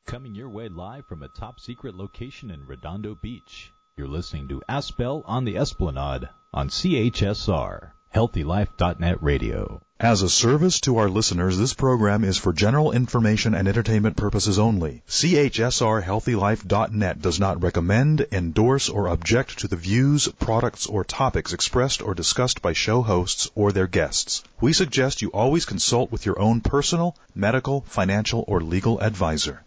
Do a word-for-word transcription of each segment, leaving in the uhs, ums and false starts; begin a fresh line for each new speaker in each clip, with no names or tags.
Coming your way live from a top-secret location in Redondo Beach. You're listening to Aspel on the Esplanade on C H S R, healthy life dot net radio.
As a service to our listeners, this program is for general information and entertainment purposes only. C H S R healthy life dot net does not recommend, endorse, or object to the views, products, or topics expressed or discussed by show hosts or their guests. We suggest you always consult with your own personal, medical, financial, or legal advisor.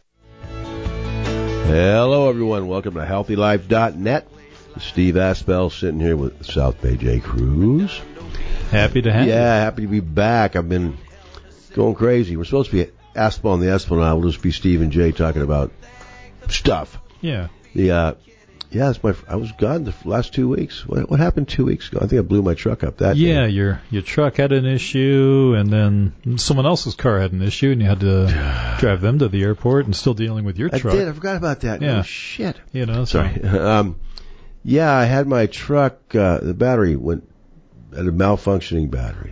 Hello, everyone. Welcome to healthy life dot net. Steve Aspel sitting here with South Bay J. Cruz.
Happy to have
yeah,
you.
Yeah, happy to be back. I've been going crazy. We're supposed to be Aspel on the Esplanade. We'll just be Steve and Jay talking about stuff.
Yeah.
The uh, yeah, it's my. I was gone the last two weeks. What, what happened two weeks ago? I think I blew my truck up that
Yeah,
day.
your your truck had an issue, and then someone else's car had an issue, and you had to drive them to the airport, and still dealing with your
I
truck.
did. I forgot about that.
Yeah.
Oh, shit.
You know, so.
Sorry. Um, yeah, I had my truck. Uh, the battery went. Had a malfunctioning battery.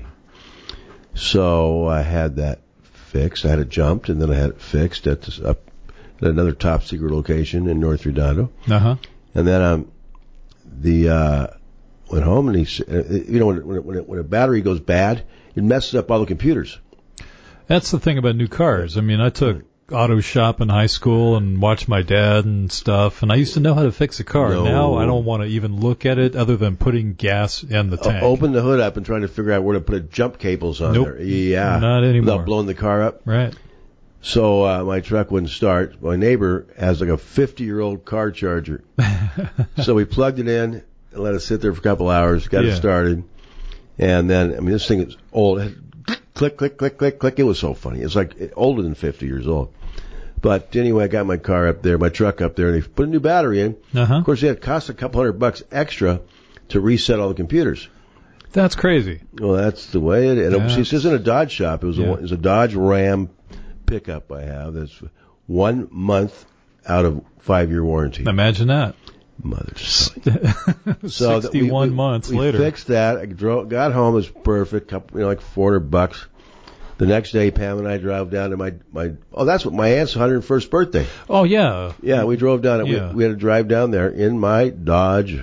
So I had that fixed. I had it jumped, and then I had it fixed at, this, up, at another top secret location in North Redondo.
Uh-huh.
And then um, the uh, went home, and he, uh, you know, when when, when, it, when a battery goes bad, it messes up all the computers.
That's the thing about new cars. I mean, I took auto shop in high school and watched my dad and stuff, and I used to know how to fix a car.
No.
Now I don't want to even look at it other than putting gas in the tank.
Uh, open the hood up and trying to figure out where to put jump cables on
nope.
there. Yeah,
not anymore.
Without blowing the car up.
Right.
So uh, my truck wouldn't start. My neighbor has like a fifty-year-old car charger. So we plugged it in and let it sit there for a couple hours, got
yeah.
it started. And then, I mean, this thing is old. It had click, click, click, click, click. It was so funny. It's like older than fifty years old. But anyway, I got my car up there, my truck up there, and they put a new battery in.
Uh-huh.
Of course, it cost a couple hundred bucks extra to reset all the computers.
That's crazy.
Well, that's the way it is.
Yeah.
This isn't a Dodge shop. It was,
yeah.
a, it was a Dodge Ram pickup I have that's one month out of five-year warranty.
Imagine that.
Mother so
sixty-one
we, we,
months
we
later.
We fixed that. I drove, got home. It was perfect. Couple, you know, like four hundred bucks. The next day, Pam and I drove down to my, my oh, that's what my aunt's one hundred first birthday.
Oh, yeah.
Yeah, we drove down.
Yeah.
We, we had to drive down there in my Dodge.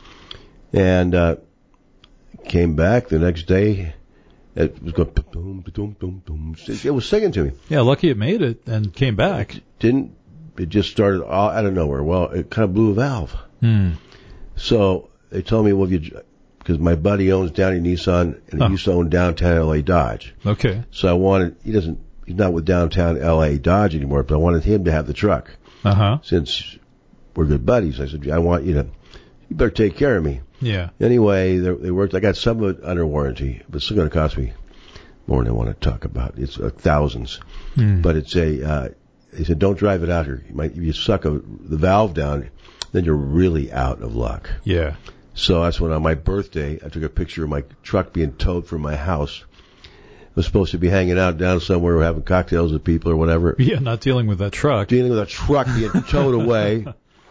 And uh, came back the next day. It was going, boom, boom, boom, boom. It was singing to me.
Yeah, lucky it made it and came back.
It didn't, it just started all out of nowhere. Well, it kind of blew a valve.
Hmm.
So they told me, well, if you, because my buddy owns Downey Nissan, and he
oh.
used to own downtown L A Dodge.
Okay.
So I wanted, he doesn't, he's not with downtown L A Dodge anymore, but I wanted him to have the truck.
Uh-huh.
Since we're good buddies, I said, I want you to, you better take care of me.
Yeah.
Anyway, they, they worked, I got some of it under warranty, but it's still going to cost me more than I want to talk about. It's uh, thousands.
Hmm.
But it's a, uh, he said, don't drive it out here. You might, if you suck a, the valve down, then you're really out of luck.
Yeah.
So that's when on my birthday, I took a picture of my truck being towed from my house. I was supposed to be hanging out down somewhere or having cocktails with people or whatever.
Yeah, not dealing with that truck.
Dealing with a truck being towed away.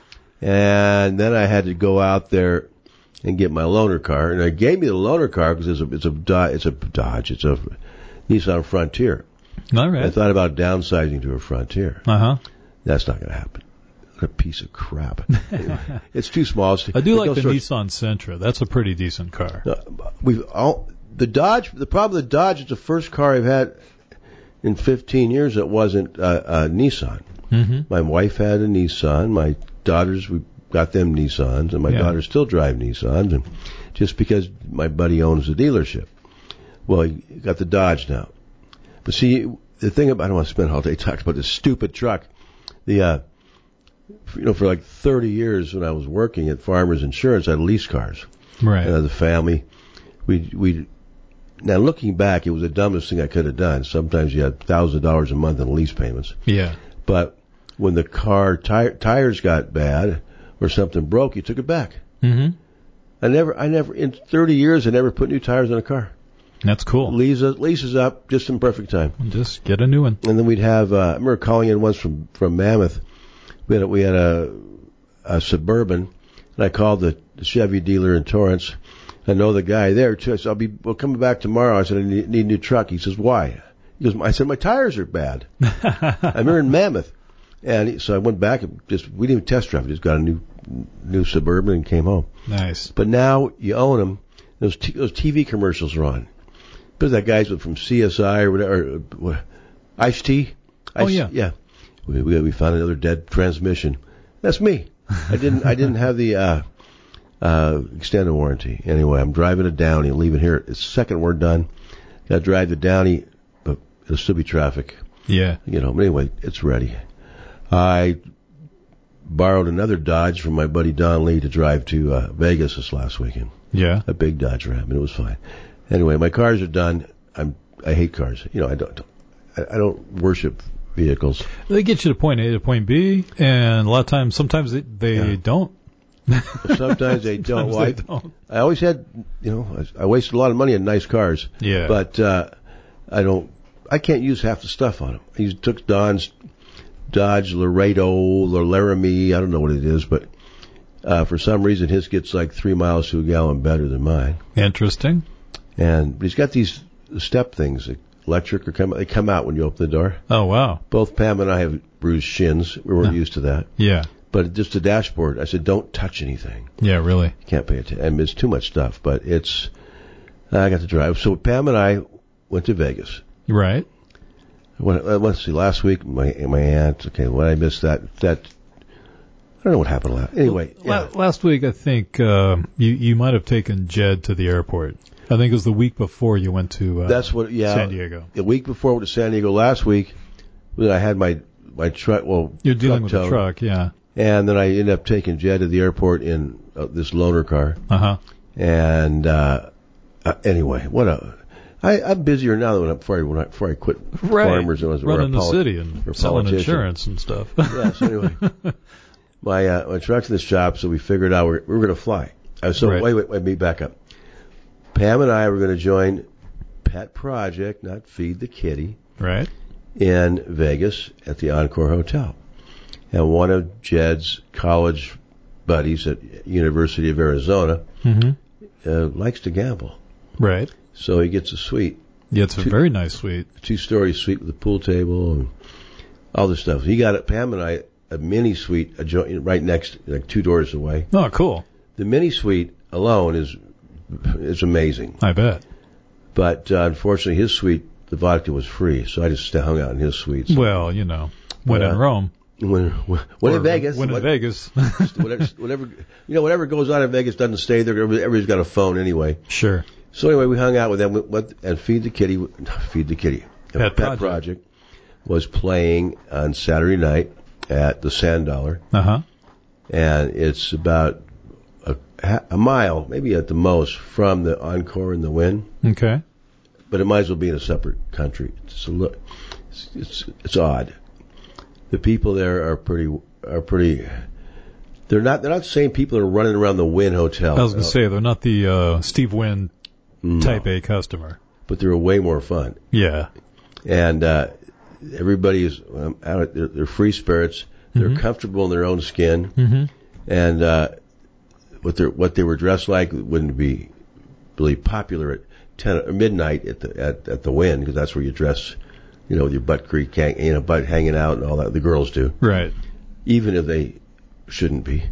And then I had to go out there and get my loaner car. And I gave me the loaner car because it's a, it's a, it's a Dodge. It's a Nissan Frontier.
All right.
I thought about downsizing to a Frontier.
Uh-huh.
That's not going to happen. A piece of crap. It's too small. It's,
I do like the
sorts.
Nissan Sentra. That's a pretty decent car.
Uh, we've all the Dodge. The problem with the Dodge is the first car I've had in fifteen years that wasn't uh, a Nissan.
Mm-hmm.
My wife had a Nissan. My daughters, we got them Nissans, and my
yeah.
daughters still drive Nissans. And just because my buddy owns the dealership, well, he got the Dodge now. But see, the thing about I don't want to spend all day talking about this stupid truck. The uh, You know, for like thirty years when I was working at Farmers Insurance, I had lease cars.
Right.
Uh, the family, we we. Now looking back, it was the dumbest thing I could have done. Sometimes you had thousand dollars a month in lease payments.
Yeah.
But when the car tire, tires got bad or something broke, you took it back.
Mm-hmm.
I never, I never in thirty years, I never put new tires on a car.
That's cool.
Lease leases up just in perfect time.
Just get a new one.
And then we'd have. Uh, I remember calling in once from from Mammoth. We had a, we had a, a Suburban, and I called the, the Chevy dealer in Torrance. I know the guy there too. I said, "I'll be well, coming back tomorrow." I said, "I need, need a new truck." He says, "Why?" He goes, "I said my tires are bad." I'm here in Mammoth. And so I went back and just, we didn't even test drive it. Just got a new, new Suburban and came home.
Nice.
But now you own them. Those t- those T V commercials are on. But that guy's from C S I or whatever, uh, Ice-T.
Oh yeah.
Yeah. We, we we found another dead transmission. That's me. I didn't I didn't have the uh, uh, extended warranty. Anyway, I'm driving a Downy, leaving here. It's the second we're done. Got to drive the Downy, but it'll still be traffic.
Yeah.
You know. But anyway, it's ready. I borrowed another Dodge from my buddy Don Lee to drive to uh, Vegas this last weekend.
Yeah.
A big Dodge Ram, and it was fine. Anyway, my cars are done. I'm I hate cars. You know, I don't I, I don't worship vehicles.
They get you to point A to point B, and a lot of times, sometimes they, they
Yeah.
don't.
Sometimes they don't.
Sometimes
Well, I,
they don't.
I always had, you know, I, I wasted a lot of money on nice cars.
Yeah.
But uh, I don't. I can't use half the stuff on them. He took Don's Dodge Laredo or Laramie. I don't know what it is, but uh, for some reason his gets like three miles to a gallon better than mine.
Interesting.
And but he's got these step things, electric, or come, they come out when you open the door.
Oh, wow.
Both Pam and I have bruised shins. We weren't
No.
used to that.
Yeah.
But just the dashboard, I said, don't touch anything.
Yeah, really.
You can't pay attention. I mean, it's too much stuff, but it's, I got to drive. So Pam and I went to Vegas.
Right.
When, uh, let's see, last week, my my aunt, okay, when I missed that, that, I don't know what happened last, anyway.
La-
Yeah.
Last week, I think uh, you you might have taken Jed to the airport. I think it was the week before you went to uh,
That's what, yeah.
San Diego.
The week before I went to San Diego last week, when I had my, my truck, well,
You're dealing
truck
with a
towed,
truck, yeah.
and then I ended up taking Jed to the airport in uh, this loaner car.
Uh-huh.
And, uh, uh, anyway, what a, I, I'm busier now than when I, before I, when I, before I quit
Right.
farmers and was
Running
or a
the
poli-
city and
or
selling
politician.
insurance and stuff.
Yeah, so anyway, my, uh, my truck's in the shop, so we figured out we're, we were going to fly. Uh, so
Right.
wait, wait, wait, me back up. Pam and I were going to join Pet Project, not Feed the Kitty,
Right.
in Vegas at the Encore Hotel. And one of Jed's college buddies at University of Arizona
Mm-hmm.
uh, likes to gamble.
Right.
So he gets a suite,
Yeah, it's a
Two-
very nice suite.
two-story suite with a pool table and all this stuff. He got it, Pam and I, a mini suite adjo- right next, like two doors away.
Oh, cool.
The mini suite alone is is amazing.
I bet.
But uh, unfortunately, his suite, the vodka was free, so I just hung out in his suite. So
Well, you know, when
Yeah.
in Rome.
when when, when
Or
in Vegas,
When in
what-
Vegas.
whatever, whatever, you know, whatever goes on in Vegas doesn't stay there. Everybody's got a phone anyway.
Sure.
So anyway, we hung out with them, went, and Feed the Kitty, Feed the Kitty,
Pet Project.
Project was playing on Saturday night at the Sand Dollar,
Uh-huh.
and it's about a, a mile, maybe at the most, from the Encore and the Wynn,
Okay.
but it might as well be in a separate country. It's a look, it's, it's it's odd. The people there are pretty are pretty. They're not they're not the same people that are running around the Wynn Hotel.
I was going to say, they're not the uh, Steve Wynn
No,
type A customer.
but they're way more fun.
Yeah.
And uh, everybody is um, out. They're, they're free spirits. They're
Mhm.
comfortable in their own skin,
Mm-hmm.
and uh, what they what they were dressed like wouldn't be really popular at ten or midnight at the at, at the Wynn, because that's where you dress, you know, with your butt creek, hang, you know, butt hanging out and all that. The girls do,
Right.
even if they shouldn't be.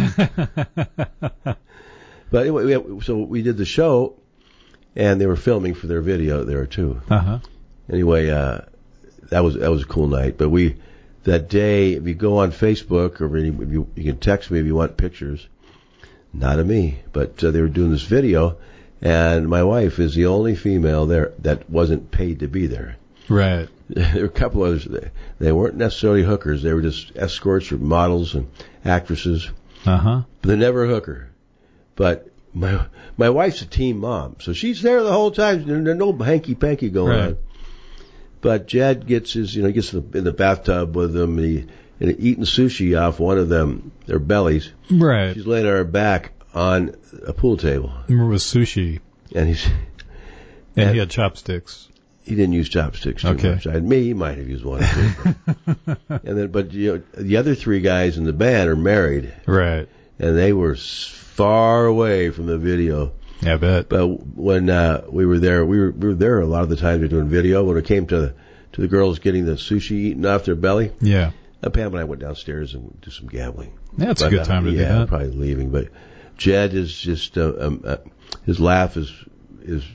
But anyway, we had, so we did the show, and they were filming for their video there too.
Uh-huh.
Anyway, uh, that was that was a cool night. But we that day, if you go on Facebook or if you, you can text me if you want pictures. Not of me, but uh, they were doing this video, and my wife is the only female there that wasn't paid to be there.
Right.
There were a couple others. They weren't necessarily hookers. They were just escorts or models and actresses.
Uh-huh.
But they're never a hooker. But my my wife's a teen mom, so she's there the whole time. There's no hanky panky going
Right.
on. But Jed gets his, you know, he gets in the, in the bathtub with them, and, he, and he eating sushi off one of them, their bellies.
Right.
She's laying on her back on a pool table,
Remember it was sushi,
and he's
and
And-
he had chopsticks.
he didn't use chopsticks too
Okay.
much. I, me, he might have used one or two. But, and then, but you know, the other three guys in the band are married,
Right.
and they were s- far away from the video.
Yeah, I bet.
But when uh, we were there, we were we were there a lot of the time. We were doing video. When it came to to the girls getting the sushi eaten off their belly,
Yeah.
Uh, Pam and I went downstairs and do some gambling.
Yeah, it's
but,
a good
uh,
time to
yeah,
do that.
Probably leaving, but Jed is just uh, um, uh, his laugh is is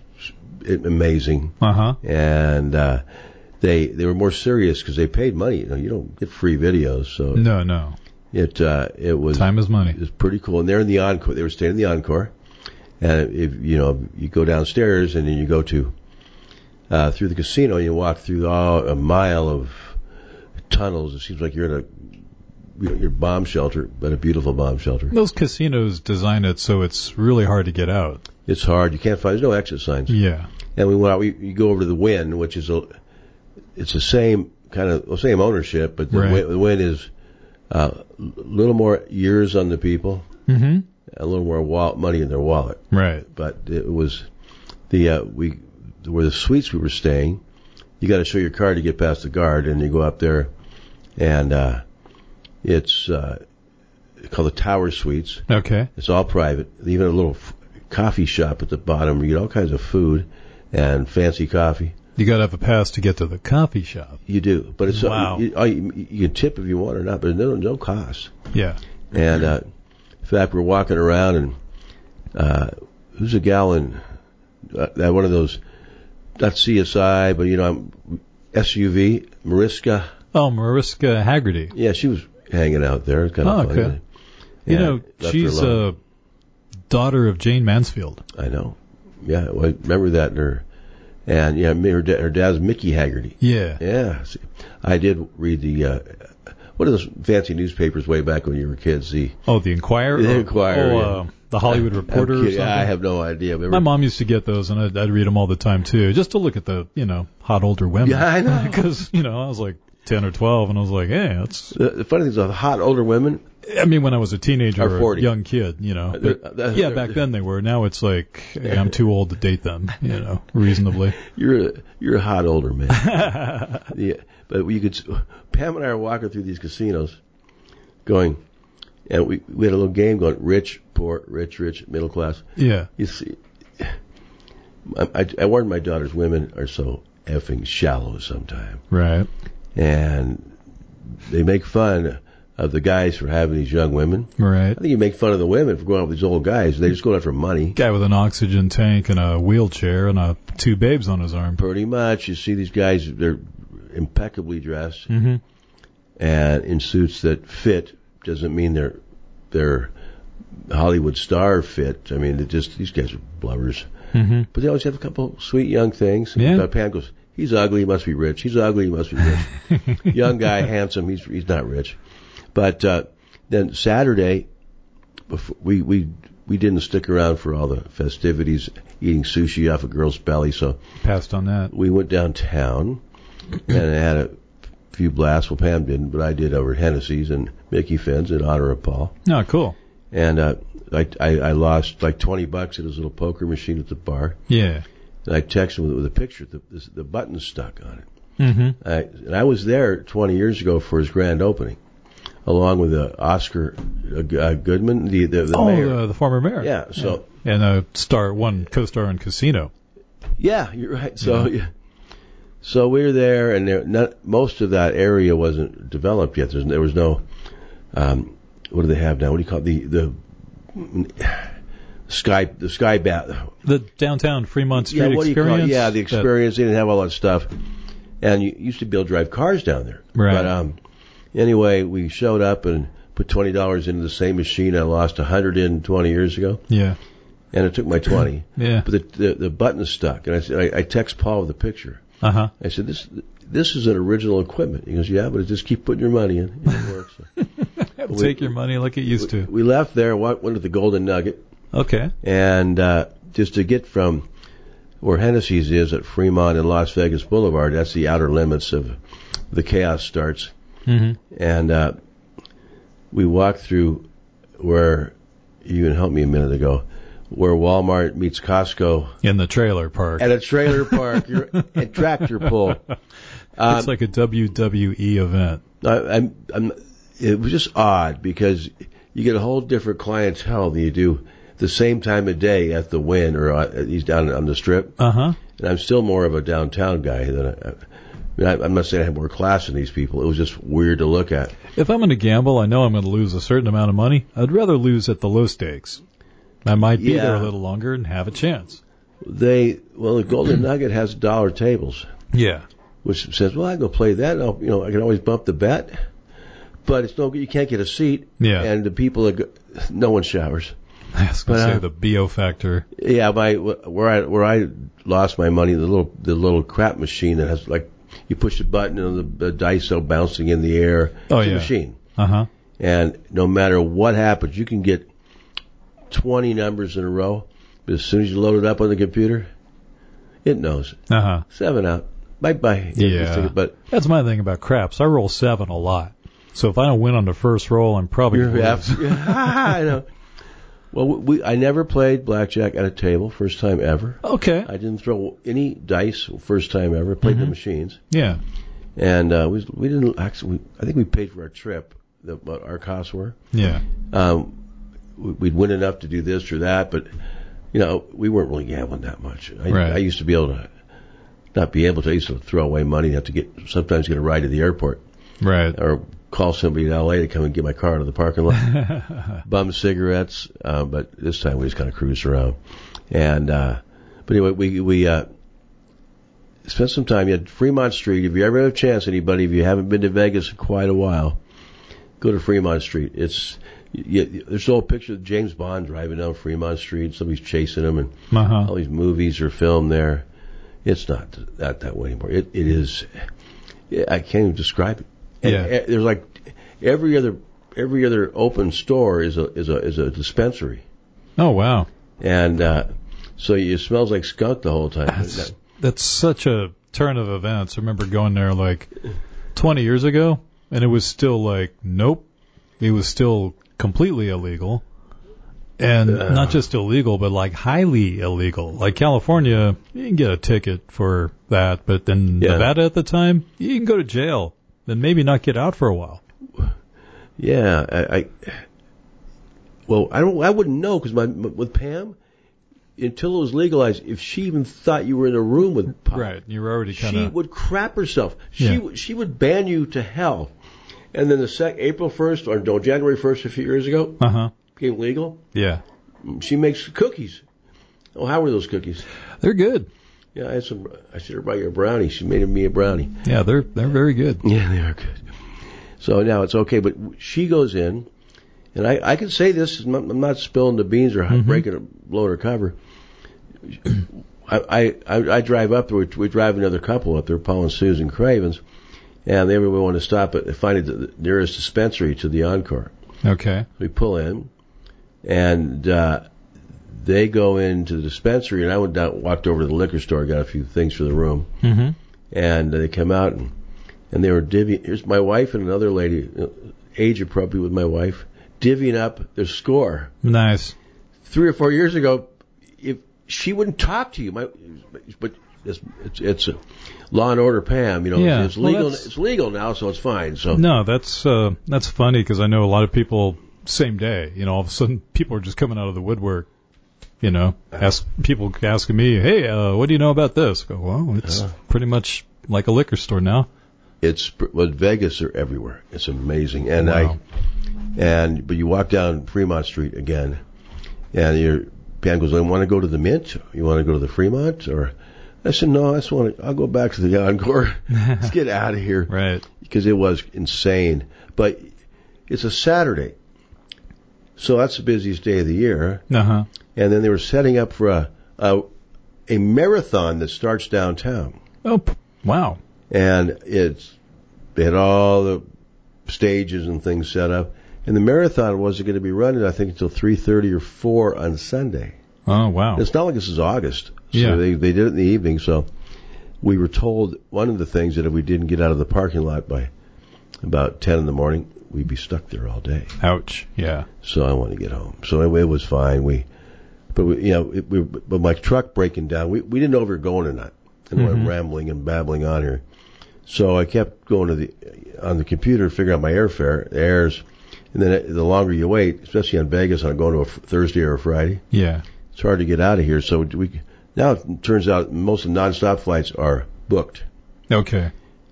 amazing,
Uh-huh.
and uh, they they were more serious because they paid money. You know, you don't get free videos, so
No, no.
it uh, it was
Time is money.
It was pretty cool. And they're in the encore. They were staying in the encore, and if you know you go downstairs and then you go to uh, through the casino, and you walk through oh, a mile of tunnels. It seems like you're in a you know, your bomb shelter, but a beautiful bomb shelter.
Those casinos design it so it's really hard to get out.
It's hard. You can't find. There's no exit signs.
Yeah.
And we went out. We you go over to the Wynn, which is a, it's the same kind of well, same ownership, but the,
Right.
Wynn, the Wynn is uh, a little more years on the people,
Mm-hmm.
a little more wall, money in their wallet.
Right.
But it was the uh, we where the suites we were staying. You got to show your card to get past the guard, and you go up there, and uh, it's uh, called the Tower Suites.
Okay.
It's all private. Even a little f- coffee shop at the bottom. You get all kinds of food and fancy coffee.
You got to have a pass to get to the coffee shop.
You do, but it's
Wow.
you, you, you can tip if you want or not, but no no cost.
Yeah.
And uh, in fact, we're walking around, and uh, who's a gal in uh, that one of those, not C S I, but you know, S U V, Mariska.
Oh, Mariska Haggerty.
Yeah, she was hanging out there. It's kind of
Oh,
funny.
okay. You
Yeah,
know,
left her
she's
alone.
a daughter of Jane Mansfield.
I know. Yeah, well, I remember that in her. And yeah, her, da- her dad's Mickey Haggerty.
Yeah.
Yeah, see, I did read the uh, what are those fancy newspapers way back when you were kids? The
Oh, the Enquirer?
The
Oh,
Enquirer,
Oh,
yeah.
uh, the Hollywood Reporter
I'm
or
kidding.
something?
I have no idea. Remember?
My mom used to get those, and I'd, I'd read them all the time, too, just to look at the, you know, hot older women.
Yeah, I know.
Because, you know, I was like ten or twelve, and I was like, hey, that's...
The, the funny thing is, the hot older women.
I mean, when I was a teenager
Or
or
forty.
a young kid, you know.
They're-
But,
they're-
yeah,
they're-
back then they were. Now it's like, hey, I'm too old to date them, you know, reasonably.
You're a, you're a hot older man. Yeah, but you could. Pam and I are walking through these casinos, going, and we we had a little game going: rich, poor, rich, rich, middle class.
Yeah.
You see, I, I, I warned my daughters, women are so effing shallow sometimes,
Right.
and they make fun of the guys for having these young women.
Right.
I think you make fun of the women for going out with these old guys. They just go after money.
Guy with an oxygen tank and a wheelchair and uh, two babes on his arm.
Pretty much, you see these guys; they're impeccably dressed
Mm-hmm.
and in suits that fit. Doesn't mean they're they're Hollywood star fit. I mean, they're just these guys are blubbers.
Mm-hmm.
But they always have a couple sweet young things. And
Yeah.
Pam goes, "He's ugly. He must be rich. He's ugly. He must be rich. Young guy, handsome. He's he's not rich." But uh, then Saturday, before, we we we didn't stick around for all the festivities, eating sushi off a girl's belly. So
Passed on that.
we went downtown and had a few blasts. Well, Pam didn't, but I did over at Hennessy's and Mickey Finn's in honor of Paul.
No, cool.
And uh, I, I I lost like twenty bucks at his little poker machine at the bar.
Yeah.
And I texted him with, with a picture. The this, the button stuck on it.
Mm-hmm.
I, and I was there twenty years ago for his grand opening, along with uh, Oscar uh, uh, Goodman, the the, the
Oh,
mayor.
the, the former mayor.
Yeah. So
And a star, one co-star in Casino.
yeah, you're right. So yeah. So we were there, and there, not, most of that area wasn't developed yet. There's, there was no. Um, what do they have now? What do you call it? the the sky the sky bat?
The downtown Fremont Street
Yeah, what do you call
experience.
it? Yeah, the
That-
experience. They didn't have all that stuff, and you used to be able to drive cars down there.
Right.
But um, anyway, we showed up and put twenty dollars into the same machine I lost a hundred in twenty years ago,
yeah.
and it took my twenty.
Yeah.
But the, the the button stuck, and I said I, I text Paul with a picture.
Uh huh.
I said this this is an original equipment. He goes, yeah, but just keep putting your money in. It works.
We'll
We-
take your money like it used to.
We left there, went went to the Golden Nugget,
Okay.
and uh, just to get from where Hennessy's is at Fremont and Las Vegas Boulevard, that's the outer limits of the chaos starts.
Mm-hmm.
And uh, we walked through where, you can help me a minute ago, where Walmart meets Costco
In the trailer park.
at a trailer park, you're, at tractor pull. Um,
It's like a W W E event.
I, I'm, I'm, it was just odd because you get a whole different clientele than you do the same time of day at the Wynn or uh, he's down on the Strip.
Uh huh.
And I'm still more of a downtown guy than a, I mean, I, I'm not saying I have more class than these people. It was just weird to look at.
If I'm going to gamble, I know I'm going to lose a certain amount of money. I'd rather lose at the low stakes. I might be
Yeah.
there a little longer and have a chance.
They well, the Golden Nugget has dollar tables,
Yeah.
which says, well, I can go play that. And I'll, you know, I can always bump the bet, but it's no. You can't get a seat.
Yeah.
And the people that go, no one showers.
I was going to
But,
say
uh,
the B O factor.
Yeah, my where I where I lost my money, the little the little crap machine that has like you push the button and the, the dice are bouncing in the air.
Oh,
it's
yeah.
a machine,
Uh-huh.
and no matter what happens, you can get twenty numbers in a row. But as soon as you load it up on the computer, it knows
Uh-huh.
seven out. Bye bye.
Yeah.
But
That's my thing about craps. I roll seven a lot. So if I don't win on the first roll, I'm probably
you're
going to
half,
lose.
I know. Well, we I never played blackjack at a table, first time ever.
Okay.
I didn't throw any dice, first time ever. Played
Mhm.
the machines.
Yeah.
And uh, we we didn't actually. We, I think we paid for our trip, the, what our costs were.
Yeah.
Um, we- we'd win enough to do this or that, but you know we weren't really gambling that much. I,
Right.
I used to be able to, not be able to. I used to throw away money, have to get sometimes get a ride to the airport
Right.
or call somebody in L A to come and get my car out of the parking lot. Bum cigarettes, uh, but this time we just kind of cruised around. And uh, but anyway, we we uh, spent some time. You had Fremont Street. If you ever have a chance, anybody, if you haven't been to Vegas in quite a while, go to Fremont Street. It's you, you, there's an old picture of James Bond driving down Fremont Street. Somebody's chasing him, and
Uh-huh.
all these movies are filmed there. It's not not that way anymore. It it is. I can't even describe it. And
Yeah.
uh, there's like every other every other open store is a is a is a dispensary,
Oh, wow.
and uh, so it smells like skunk the whole time.
That's, that's such a turn of events. I remember going there like twenty years ago, and it was still like, nope. It was still completely illegal. And
Uh.
not just illegal, but like highly illegal. Like California, you can get a ticket for that, but then
Yeah.
Nevada at the time, you can go to jail and maybe not get out for a while.
Yeah, I, I well, I don't, I wouldn't know because my with Pam, until it was legalized, if she even thought you were in a room with pot,
Right. You were already kind
she
of.
would crap herself. She
Yeah.
would she would ban you to hell, and then the sec April first or no January first a few years ago
Uh huh.
became legal.
Yeah.
She makes cookies. Oh, how were those cookies?
They're good.
Yeah, I had some. I should have brought you a brownie. She made me a brownie.
Yeah, they're they're very good.
Yeah, they are good. So now it's okay, but she goes in, and I, I can say this, I'm not, I'm not spilling the beans or
Mhm.
breaking a blowing her cover. I, I, I drive up there, we, we drive another couple up there, Paul and Susan Cravens, and they really want to stop at, find the nearest dispensary to the Encore.
Okay.
We pull in, and uh, they go into the dispensary, and I went down, walked over to the liquor store, got a few things for the room,
Mm-hmm.
and they come out, and, and they were divvying, here's my wife and another lady, age appropriate with my wife, divvying up their score.
Nice.
Three or four years ago, if she wouldn't talk to you, my, but it's, it's, it's a law and order, Pam, you know,
Yeah,
it's
well,
legal,
that's-
it's legal now, so it's fine, so.
No, that's uh, that's funny because I know a lot of people same day. You know, all of a sudden people are just coming out of the woodwork. You know, ask people asking me, "Hey, uh, what do you know about this?" I go, well, it's
Uh.
pretty much like a liquor store now.
It's, well, Vegas are everywhere. It's amazing. And
Wow.
I, and, but you walk down Fremont Street again, and your Pam goes, I want to go to the Mint. You want to go to the Fremont? Or, I said, no, I just want to, I'll go back to the Encore. Let's get out of here.
Right.
Because it was insane. But it's a Saturday. So that's the busiest day of the year.
Uh huh.
And then they were setting up for a, a, a marathon that starts downtown.
Oh, p- wow.
And it's, they had all the stages and things set up. And the marathon wasn't going to be running, I think, until three thirty or four on Sunday.
Oh, wow.
It's not like this is August. So
Yeah.
they, they did it in the evening. So we were told one of the things that if we didn't get out of the parking lot by about ten in the morning, we'd be stuck there all day.
Ouch. Yeah.
So I wanted to get home. So anyway, it was fine. We, but we, you know, it, we, but my truck breaking down, we, we didn't know if we were going or not. And
Mhm.
I'm rambling and babbling on here. So I kept going to the, on the computer to figure out my airfare, the airs. And then the longer you wait, especially on Vegas, on going to a Thursday or a Friday,
Yeah.
it's hard to get out of here. So we, now it turns out most of the nonstop flights are booked.
Okay.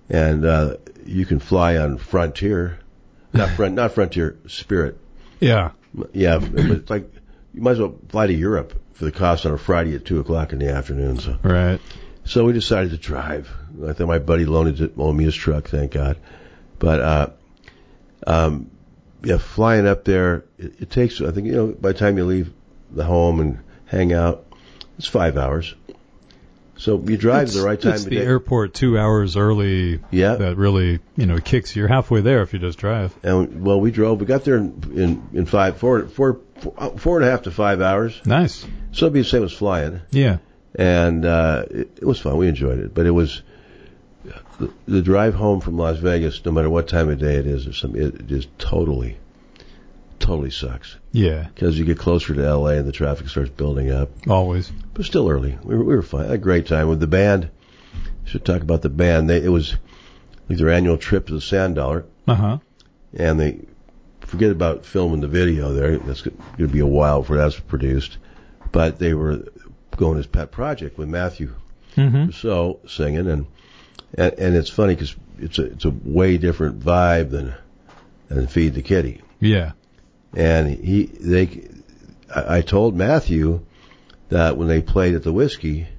and uh, you can fly on Frontier, not front, not Frontier, Spirit.
Yeah.
Yeah, it's like you might as well fly to Europe for the cost on a Friday at two o'clock in the afternoon. So
right.
So we decided to drive. I think my buddy loaned, it, loaned me his truck, thank God. But uh, um, yeah, flying up there, it, it takes. I think you know by the time you leave the home and hang out, it's five hours. So you drive
it's,
at the right time
it's
of
the
day.
airport two hours early.
Yeah.
That really, you know, kicks you. You're halfway there if you just drive.
And well, we drove. We got there in in, in five, four, four, four, four and a half to five hours.
Nice.
So it'd be the same as flying.
Yeah.
And uh, it, it was fun. We enjoyed it. But it was the, the drive home from Las Vegas, no matter what time of day it is, or something, it, it just totally, totally sucks.
Yeah.
Because you get closer to L A and the traffic starts building up.
Always.
But still early. We were, we were fine. I had a great time with the band. Should talk about the band. They, it was like their annual trip to the Sand Dollar.
Uh huh.
And they forget about filming the video there. That's going to be a while before that's produced. But they were going as pet project with Matthew
Mm-hmm.
So singing, and and, and it's funny because it's a it's a way different vibe than than Feed the Kitty.
Yeah.
And he they I, I told Matthew that when they played at the Whiskey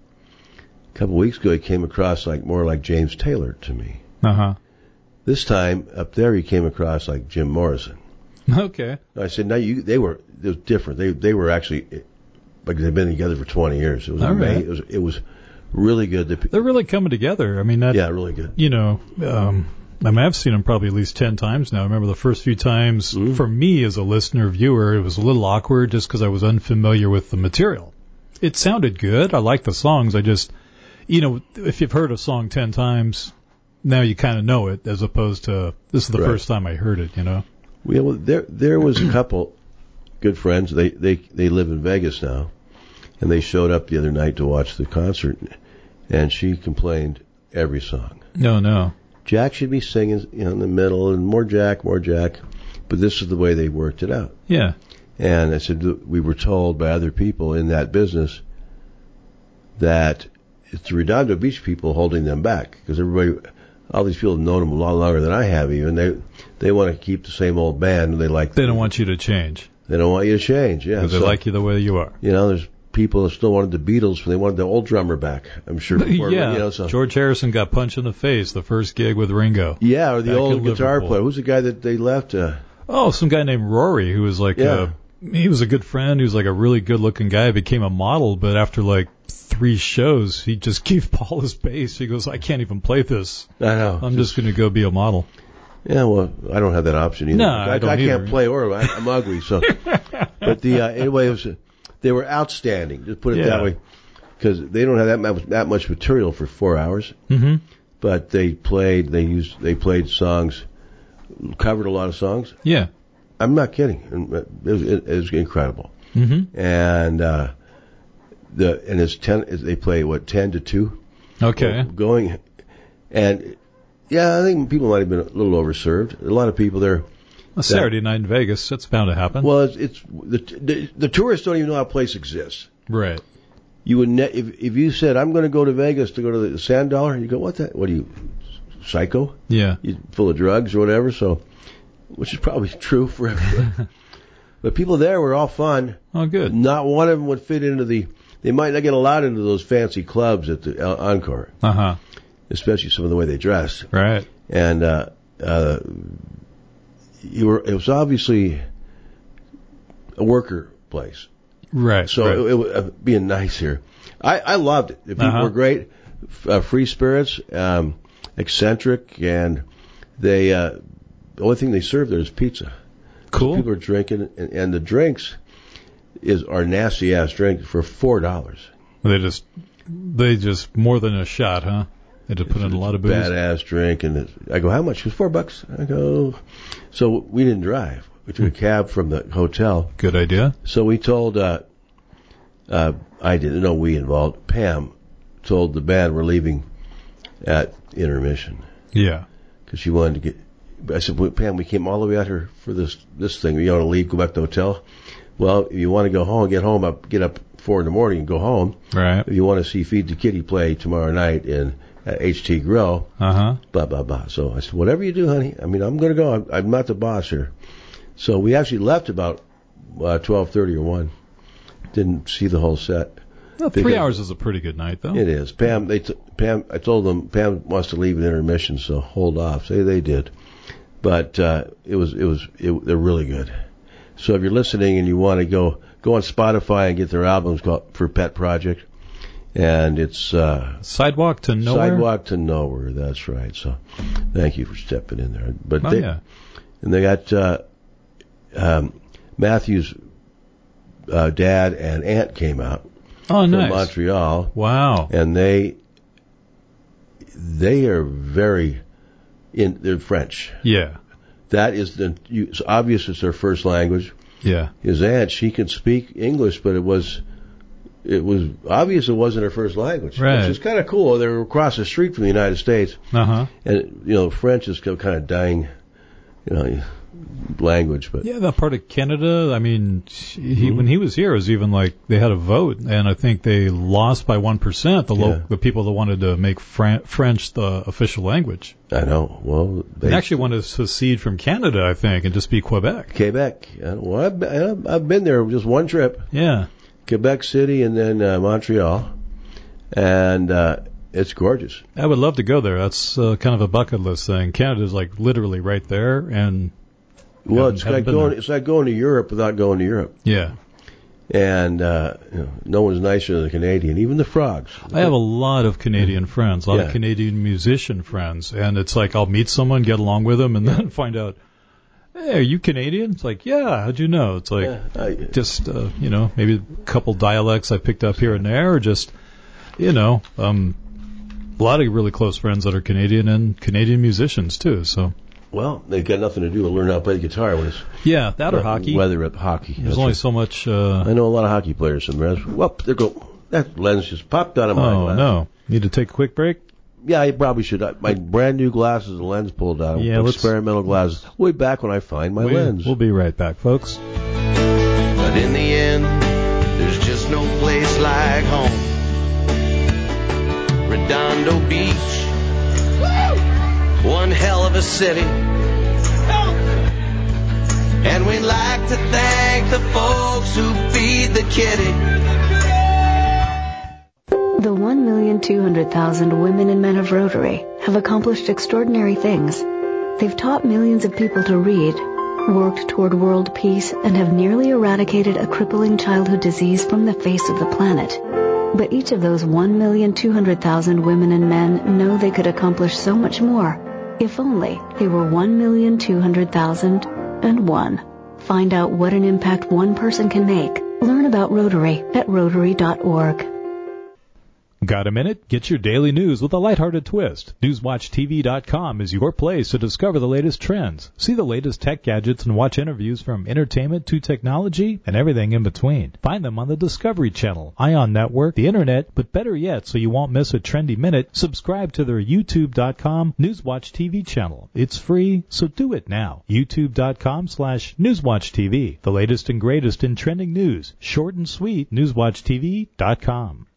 a couple of weeks ago, he came across like more like James Taylor to me.
Uh huh.
This time up there, he came across like Jim Morrison.
Okay.
I said, no, you. They were it was different. They they were actually like they've been together for twenty years. It was
All
amazing.
right.
It was it was really good. To,
They're really coming together. I mean, that.
yeah, really good.
You know, um, I mean, I've seen them probably at least ten times now. I remember the first few times
Mm-hmm.
for me as a listener viewer, it was a little awkward just because I was unfamiliar with the material. It sounded good. I liked the songs. I just, you know, if you've heard a song ten times, now you kind of know it, as opposed to this is the
Right.
first time I heard it. You know.
Yeah, well, there there was a couple good friends. They they they live in Vegas now, and they showed up the other night to watch the concert, and she complained every song.
No, no.
Jack should be singing, you know, in the middle, and more Jack, more Jack. But this is the way they worked it out.
Yeah.
And I said we were told by other people in that business that it's the Redondo Beach people holding them back because everybody, all these people have known them a lot longer than I have. Even they they want to keep the same old band, and they like
They don't want you to change
they don't want you to change. Yeah,
because they
so,
like you the way you are.
you know, there's people that still wanted the Beatles, but they wanted the old drummer back. I'm sure. Before,
yeah.
you know, so.
George Harrison got punched in the face the first gig with Ringo.
Yeah, or the
Back
old
in
guitar
Liverpool.
player. Who's the guy that they left? Uh,
Oh, some guy named Rory who was like
Yeah.
a, he was a good friend. He was like a really good looking guy. Became a model, but after like three shows, he just gave Paul his bass. He goes, I can't even play this.
I know.
I'm just going to go be a model.
Yeah, well, I don't have that option either.
No,
I,
I don't
I can't
either.
play or I, I'm ugly. So, but the uh, anyway, it was, they were outstanding. Just put it
Yeah.
that way, because they don't have that much, that much material for four hours.
Mm-hmm.
But they played. They used. They played songs, covered a lot of songs.
Yeah.
I'm not kidding. And It was, it was incredible.
Mm-hmm.
And uh, the and it's ten. They play what ten to two.
Okay.
Going, and yeah, I think people might have been a little overserved. A lot of people there.
A Saturday night in Vegas. That's bound to happen.
Well, it's, it's the, the the tourists don't even know how a place exists.
Right.
You would ne- if if you said I'm going to go to Vegas to go to the Sand Dollar, you go, what that? What are you, psycho?
Yeah.
You full of drugs or whatever? So, which is probably true for everybody. But people there were all fun.
Oh, good.
Not one of them would fit into the. They might not get allowed into those fancy clubs at the uh, Encore,
Uh huh.
especially some of the way they dressed.
Right.
And uh, uh, you were. It was obviously a worker place.
Right.
So
right.
it, it was uh, being nice here. I, I loved it. The people
Uh-huh.
were great, f- uh, free spirits, um, eccentric, and they. Uh, the only thing they serve there is pizza.
Cool.
People are drinking, and, and the drinks is our nasty ass drink for four dollars.
They just, they just more than a shot, huh? They just put in a lot of booze.
Badass drink, and it's, I go, how much? It was four bucks. I go, so we didn't drive. We took a cab from the hotel.
Good idea.
So we told, uh, uh, I didn't know we involved. Pam told the band we're leaving at intermission
Yeah.
because she wanted to get. I said, well, Pam, we came all the way out here for this this thing. You want to leave, go back to the hotel? Well, if you want to go home, get home up, get up four in the morning and go home.
Right.
If you want to see Feed the Kitty play tomorrow night in at H T Grill.
Uh-huh.
Blah, blah, blah. So I said, whatever you do, honey. I mean, I'm going to go. I'm, I'm not the boss here. So we actually left about uh, twelve thirty or one. Didn't see the whole set.
Well, three hours is a pretty good night, though.
It is. Pam, they t- Pam, I told them Pam wants to leave at intermission, so hold off. Say they did. But uh, it was, it was, it, they're really good. So if you're listening and you want to go, go on Spotify and get their albums called for Pet Project. And it's uh,
Sidewalk to Nowhere.
Sidewalk to Nowhere. That's right. So, thank you for stepping in there. But
oh,
they,
yeah.
And they got uh, um, Matthew's uh, dad and aunt came out
oh,
from
nice.
Montreal.
Wow.
And they they are very in. They're French.
Yeah.
That is the. You, it's obvious it's their first language.
Yeah.
His aunt, she can speak English, but it was. It was obvious it wasn't her first language,
right.
which is kind of cool. They were across the street from the United States,
uh-huh.
and you know, French is kind of dying, you know, language. But
yeah, that part of Canada. I mean, he
mm-hmm.
when he was here, it was even like they had a vote, and I think they lost by one percent. The
yeah.
lo- the people that wanted to make Fran- French the official language.
I know. Well, they
they actually wanted to secede from Canada, I think, and just be Quebec.
Quebec. Well, I've, I've been there just one trip.
Yeah.
Quebec City and then uh, Montreal, and uh, it's gorgeous.
I would love to go there. That's uh, kind of a bucket list thing. Canada's like literally right there, and
well, it's like going. There. It's like going to Europe without going to Europe.
Yeah,
and uh, you know, no one's nicer than a Canadian, even the frogs.
I have a lot of Canadian friends, a lot
yeah.
of Canadian musician friends, and it's like I'll meet someone, get along with them, and then find out. Hey, are you Canadian? It's like, yeah, how'd you know? It's like,
yeah, I,
just, uh, you know, maybe a couple dialects I picked up here and there, or just, you know, um, a lot of really close friends that are Canadian and Canadian musicians, too, so.
Well, they've got nothing to do but learn how to play the guitar when it's...
Yeah, that or hockey.
Whether it's hockey.
There's only
right.
so much... Uh,
I know a lot of hockey players. Some Whoop, there go. That lens just popped out of my
oh,
glass.
no. Need to take a quick break?
Yeah, I probably should. My brand new glasses, the lens pulled out.
Yeah,
experimental glasses. We'll be back when I find my
we,
lens.
We'll be right back, folks.
But in the end, there's just no place like home. Redondo Beach, one hell of a city. And we'd like to thank the folks who feed the kitty.
The one million two hundred thousand women and men of Rotary have accomplished extraordinary things. They've taught millions of people to read, worked toward world peace, and have nearly eradicated a crippling childhood disease from the face of the planet. But each of those one million two hundred thousand women and men know they could accomplish so much more if only they were one million two hundred thousand and one. Find out what an impact one person can make. Learn about Rotary at Rotary dot org.
Got a minute? Get your daily news with a lighthearted twist. Newswatch T V dot com is your place to discover the latest trends. See the latest tech gadgets and watch interviews from entertainment to technology and everything in between. Find them on the Discovery Channel, Ion Network, the Internet, but better yet, so you won't miss a trendy minute, subscribe to their YouTube dot com Newswatch T V channel. It's free, so do it now. YouTube dot com slash Newswatch T V. The latest and greatest in trending news. Short and sweet, Newswatch T V dot com.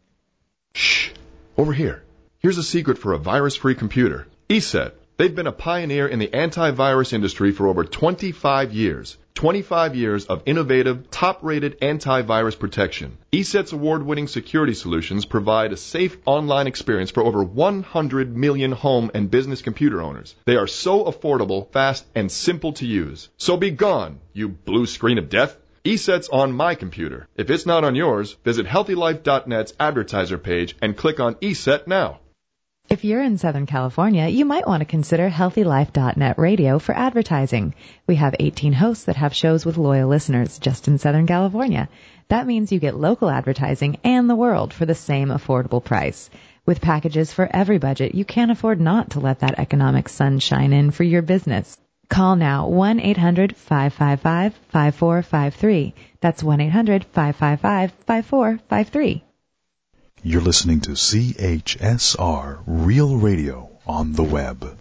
Shh. Over here. Here's a secret for a virus-free computer. E S E T. They've been a pioneer in the antivirus industry for over twenty-five years. twenty-five years of innovative, top-rated antivirus protection. E S E T's award-winning security solutions provide a safe online experience for over one hundred million home and business computer owners. They are so affordable, fast, and simple to use. So be gone, you blue screen of death. E S E T's on my computer. If it's not on yours, visit healthy life dot net's advertiser page and click on E S E T now.
If you're in Southern California, you might want to consider healthy life dot net radio for advertising. We have eighteen hosts that have shows with loyal listeners just in Southern California. That means you get local advertising and the world for the same affordable price. With packages for every budget, you can't afford not to let that economic sun shine in for your business. Call now, one eight hundred five five five five four five three. That's one eight hundred five five five five four five three.
You're listening to C H S R Real Radio on the web.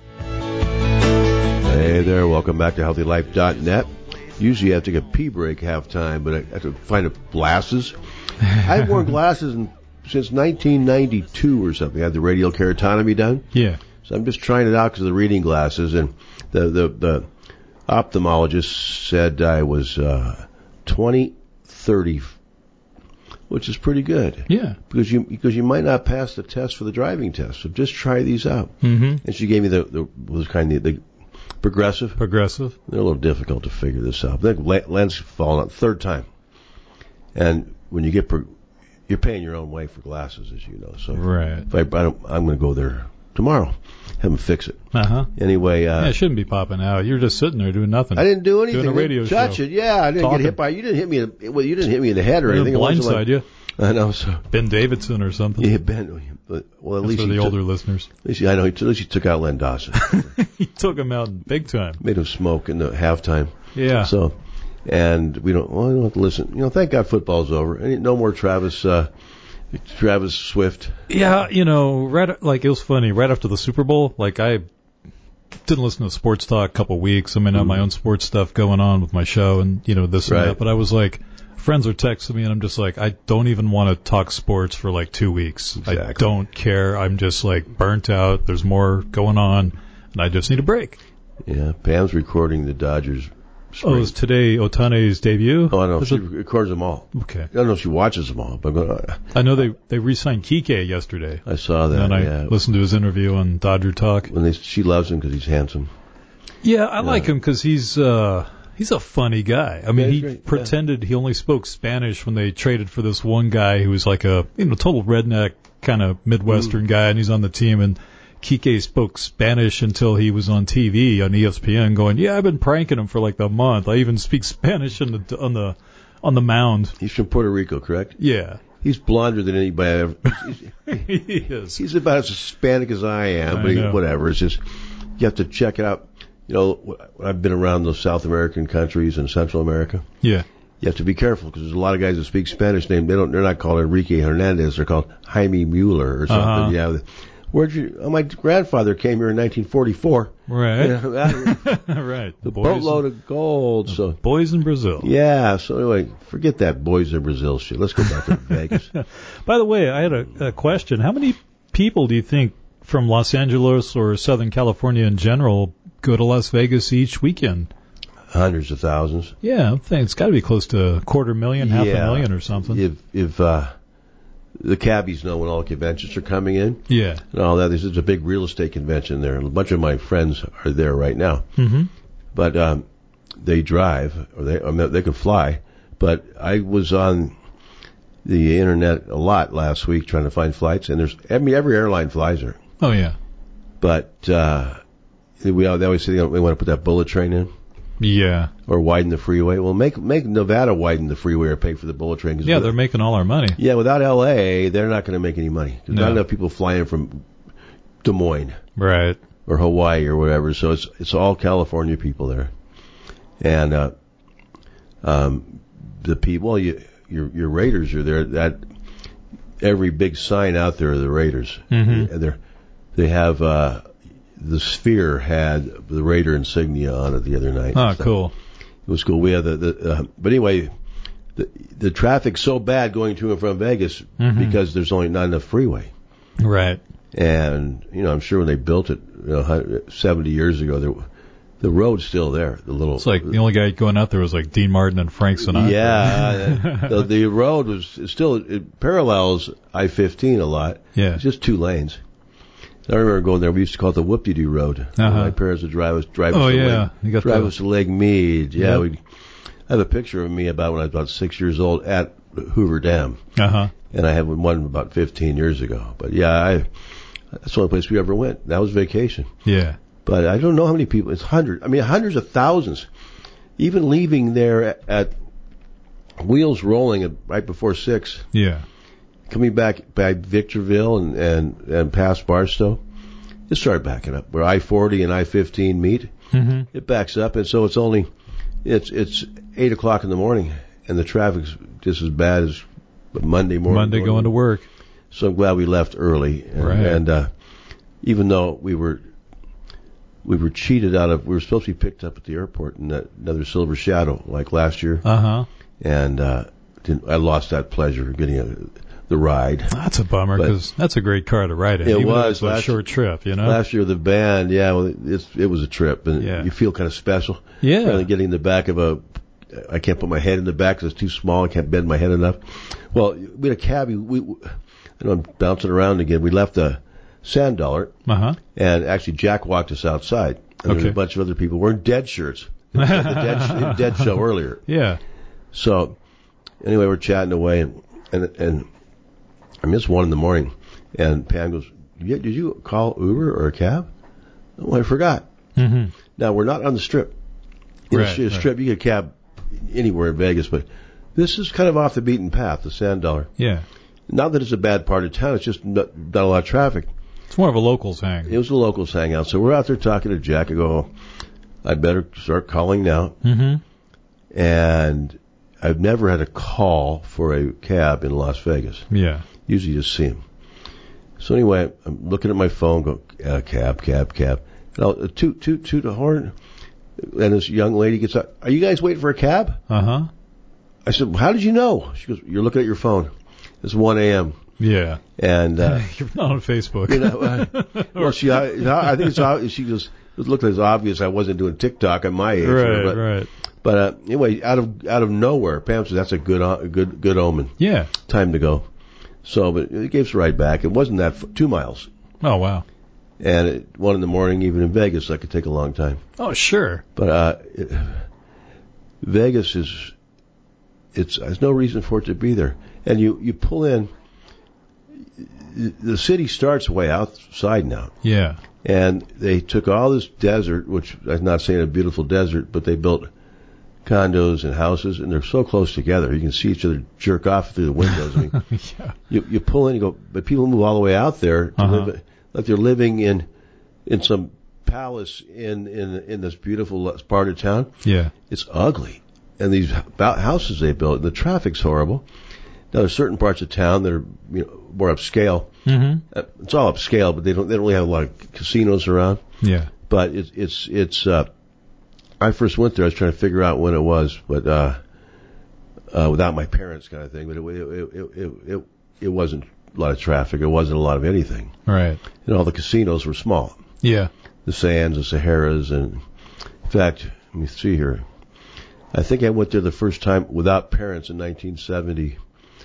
Hey there, welcome back to healthy life dot net. Usually I have to take a pee break half time, but I have to find glasses. I haven't worn glasses in since nineteen ninety-two or something. I had the radial keratotomy done.
Yeah.
So I'm just trying it out because of the reading glasses, and the the, the ophthalmologist said I was uh, twenty thirty, which is pretty good.
Yeah.
Because you because you might not pass the test for the driving test, so just try these out.
Mm-hmm.
And she gave me the the was kind of the progressive.
Progressive.
They're a little difficult to figure this out. I think lens falling out third time, and when you get pro- you're paying your own way for glasses, as you know. So
right.
If I, I don't, I'm going to go there tomorrow. Have them fix it.
Uh huh.
Anyway, uh,
yeah, it shouldn't be popping out. You're just sitting there doing nothing.
I didn't do anything.
Doing a radio
touch
show.
it. Yeah, I didn't
Talking.
get hit by. You didn't hit me. In, well, you didn't hit me in the head or anything.
Blindside
like,
you.
I know. So
Ben Davidson or something.
Yeah, Ben. Well, at
That's
least
for the
he
older
took,
listeners.
At least, I know. At least he took out Len Dawson.
He took him out big time.
Made him smoke in the halftime.
Yeah.
So, and we don't. Well, I don't have to listen. You know, thank God football's over. Ain't no more Travis. Uh, Travis Swift.
Yeah, you know, right. Like it was funny. Right after the Super Bowl, like I didn't listen to sports talk a couple weeks. I mean, I have my own sports stuff going on with my show, and you know this and
Right.
that. But I was like, friends are texting me, and I'm just like, I don't even want to talk sports for like two weeks.
Exactly.
I don't care. I'm just like burnt out. There's more going on, and I just need a break.
Yeah, Pam's recording the Dodgers. Spring.
Oh, is today Ohtani's debut?
Oh, I know.
Is
She
it-
records them all.
Okay.
I don't know if she watches them all, but uh,
I know they they re-signed Kike yesterday,
I saw that.
and I
yeah.
listened to his interview on Dodger Talk.
When they, she loves him because he's handsome.
Yeah, I like him because he's uh, he's a funny guy. I mean,
Yeah, he's
he
great, yeah.
pretended he only spoke Spanish when they traded for this one guy who was like a you know total redneck kind of Midwestern
Mm.
guy, and he's on the team. And Kike spoke Spanish until he was on T V on E S P N, going, "Yeah, I've been pranking him for like a month. I even speak Spanish on the on the on the mound."
He's from Puerto Rico, correct?
Yeah,
He's blonder than anybody ever. He's,
he is.
he's about as Hispanic as I am,
I
but he,
know.
whatever. It's just you have to check it out. You know, I've been around those South American countries and Central America.
Yeah.
You have to be careful because there's a lot of guys that speak Spanish. Name they don't. They're not called Enrique Hernandez. They're called Jaime Mueller or something.
Uh-huh.
Yeah. Where'd you? Oh, my grandfather came here in nineteen forty-four.
Right.
Yeah, that-
Right.
the
Boys
boatload
in-
of gold. So
Boys in Brazil.
yeah. So anyway, forget that boys in Brazil shit. Let's go back to Vegas.
By the way, I had a, a question. How many people do you think from Los Angeles or Southern California in general go to Las Vegas each weekend?
Hundreds of thousands.
Yeah, I think it's got to be close to a quarter million, half
Yeah.
a million or something.
If if uh, the cabbies know when all the conventions are coming in
Yeah.
and all that, this is a big real estate convention there. A bunch of my friends are there right now.
Mm-hmm.
But um, they drive, or they or they can fly. But I was on the internet a lot last week trying to find flights, and there's I mean every airline flies there.
Oh, yeah.
But uh, we they always say they want to put that bullet train in
Yeah.
or widen the freeway. Well, make make Nevada widen the freeway or pay for the bullet train. 'cause
Yeah,
with-
they're making all our money.
yeah, without L A, they're not going to make any money. There's not
No.
enough people flying from Des Moines
Right.
or Hawaii or whatever. So it's it's all California people there, and uh, um, the people. Well, you, your your Raiders are there. That every big sign out there are the Raiders,
Mhm.
and they're they have uh, the Sphere had the Raider insignia on it the other night.
Oh,
So
cool.
It was cool. We had the, the uh, but anyway, the the traffic's so bad going to and from Vegas
Mhm.
because there's only not enough freeway.
Right.
And, you know, I'm sure when they built it, you know, seventy years ago, there, the road's still there. The little,
It's like the only guy going out there was like Dean Martin and Frank Sinatra.
yeah, the, the road was it's still, it parallels I fifteen a lot.
Yeah.
It's just two lanes. I remember going there. We used to call it the Whoop-de-doo Road.
Uh-huh.
My parents would drive us, drive
Oh,
us to
yeah.
Lake,
You got
drive
the-
us to Lake Mead. Yeah,
Yep.
we. I have a picture of me about when I was about six years old at Hoover Dam,
Uh huh.
and I have one about fifteen years ago. But yeah, I. That's the only place we ever went. That was vacation.
Yeah.
But I don't know how many people. It's hundreds. I mean, hundreds of thousands. Even leaving there at, at wheels rolling at, right before six,
Yeah.
coming back by Victorville and, and, and past Barstow, it started backing up. Where I forty and I fifteen meet,
Mm-hmm.
it backs up, and so it's only it's it's eight o'clock in the morning, and the traffic's just as bad as Monday morning.
Monday going to work.
So I'm glad we left early, and,
Right.
and uh, even though we were we were cheated out of, we were supposed to be picked up at the airport in that, another Silver Shadow like last year,
Uh huh.
and uh, didn't, I lost that pleasure of getting a the ride.
That's a bummer because that's a great car to ride in.
It
even
was
though it's a
last
short trip, you know.
Last year the band, yeah, well, it's it was a trip, and
Yeah.
you feel kind of special.
Yeah.
Really getting in the back of a, I can't put my head in the back because it's too small. I can't bend my head enough. Well, we had a cab. We, we I know I'm bouncing around again. We left a Sand Dollar,
Uh-huh.
and actually Jack walked us outside. And there was
Okay.
a bunch of other people wearing dead shirts. It was like the dead, dead show earlier.
Yeah.
So anyway, we're chatting away, and and, and I missed one in the morning, and Pam goes, yeah, "Did you call Uber or a cab?" Oh, I forgot.
Mm-hmm.
Now we're not on the Strip. You know,
Right,
the
right.
Strip, you get a cab anywhere in Vegas, but this is kind of off the beaten path, the Sand Dollar.
Yeah.
Not that it's a bad part of town; it's just not, not a lot of traffic.
It's more of a locals hang.
It was a locals hangout, so we're out there talking to Jack. I go, I better start calling now.
Mm-hmm.
And I've never had a call for a cab in Las Vegas.
Yeah.
Usually just see him. So anyway, I'm looking at my phone, go, uh, cab, cab, cab. And I'll uh, toot, toot, toot a horn. And this young lady gets out, are you guys waiting for a cab?
Uh-huh.
I said, well, how did you know? She goes, you're looking at your phone. It's one a.m.
Yeah.
And, uh,
You're not on Facebook.
you know, uh, well, she, I, I think it's obvious. She goes, it looked as obvious I wasn't doing TikTok at my age.
Right,
but,
right.
But uh, anyway, out of out of nowhere, Pam said that's a good uh, good good omen.
Yeah.
Time to go. So, but it gave us a ride back. It wasn't that f- two miles,
Oh, wow.
and at one in the morning, even in Vegas, that could take a long time.
Oh, sure.
But uh, it, Vegas is it's there's no reason for it to be there, and you you pull in. The city starts way outside now.
Yeah.
And they took all this desert, which I'm not saying a beautiful desert, but they built condos and houses, and they're so close together. You can see each other jerk off through the windows. I mean,
Yeah.
you, you pull in, you go, but people move all the way out there to
Uh-huh.
live, like they're living in in some palace in in in this beautiful part of town.
Yeah.
It's ugly, and these hou- houses they built, the traffic's horrible. Now there's certain parts of town that are you know, more upscale.
Mm-hmm.
Uh, It's all upscale, but they don't they don't really have a lot of casinos around.
Yeah.
But it's it's it's. Uh, I first went there. I was trying to figure out when it was, but uh, uh, without my parents, kind of thing. But it it it it it, it wasn't a lot of traffic. It wasn't a lot of anything.
Right.
And all the casinos were small.
Yeah.
The Sands, the Saharas, and in fact, let me see here. I think I went there the first time without parents in nineteen seventy-three,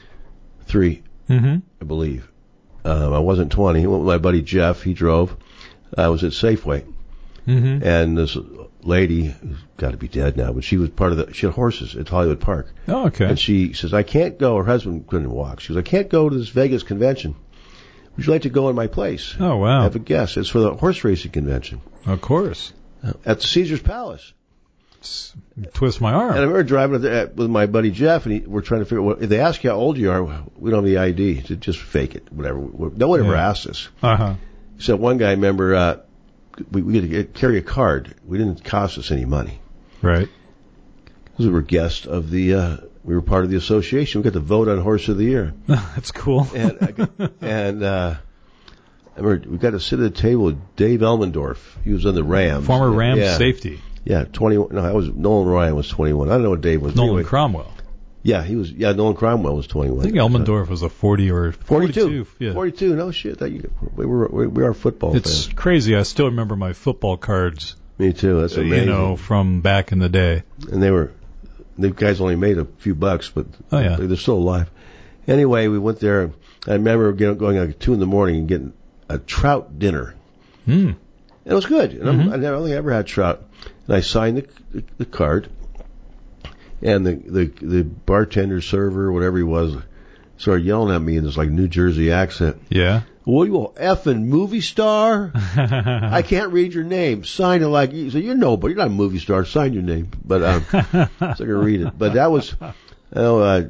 Mm-hmm.
I believe. Um, I wasn't twenty. I went with my buddy Jeff. He drove. I was at Safeway.
Mm-hmm.
And this lady, who's got to be dead now, but she was part of the, she had horses at Hollywood Park.
Oh, okay.
And she says, I can't go. Her husband couldn't walk. She goes, I can't go to this Vegas convention. Would you like to go in my place?
Oh, wow.
Have a guest. It's for the horse racing convention
Of course.
at the Caesar's Palace.
S- Twist my arm.
And I remember driving there with my buddy Jeff, and he, we're trying to figure out, if they ask you how old you are, we don't have the I D. So just fake it, whatever. No one ever
Yeah.
asked us.
Uh-huh.
So one guy, I remember, uh, we, we had to carry a card. We didn't cost us any money.
Right.
Because we were guests of the, uh, we were part of the association. We got to vote on Horse of the Year.
That's cool.
And, I, and, uh, I remember we got to sit at a table with Dave Elmendorf. He was on the Rams.
Former Rams
yeah.
safety.
Yeah, twenty-one. No, I was, Nolan Ryan was twenty-one. I don't know what Dave was.
Nolan
Anyway,
Cromwell.
yeah, he was, yeah, Nolan Cromwell was twenty-one.
I think Elmendorf was a forty or
forty-two.
forty-two. Yeah.
forty-two, no shit. That you, we, were, we, we are football
It's
fans.
crazy. I still remember my football cards,
Me too, that's
uh,
amazing.
you know, from back in the day.
And they were, the guys only made a few bucks, but
Oh, yeah.
they're still alive. Anyway, we went there. I remember getting, going like two in the morning and getting a trout dinner.
Hmm.
And it was good. And
Mhm.
I'm, I never, I don't think I ever had trout. And I signed the, the, the card, and the, the the bartender, server, whatever he was, started yelling at me in this like New Jersey accent.
Yeah.
Well, you effing movie star? I can't read your name. Sign it like you. So you're nobody. You're not a movie star. Sign your name. But um, so I can read it. But that was, you know, uh,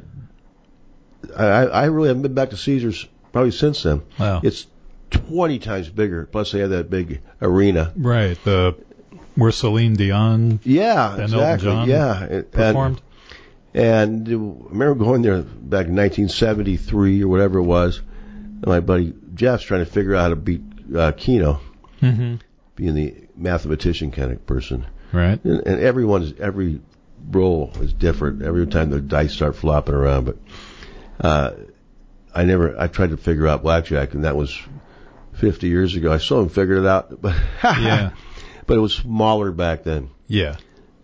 I I really haven't been back to Caesars probably since then.
Wow.
It's twenty times bigger. Plus they have that big arena.
Right. The where Celine Dion
Yeah,
and
exactly.
Elton John
yeah, and,
performed.
And, and I remember going there back in nineteen seventy-three or whatever it was. And my buddy Jeff's trying to figure out how to beat uh, Keno,
Mm-hmm.
being the mathematician kind of person.
Right.
And, and everyone's every roll is different. Every time the dice start flopping around, but uh, I never, I tried to figure out blackjack, and that was fifty years ago. I still haven't figured it out, but
yeah,
but it was smaller back then.
Yeah,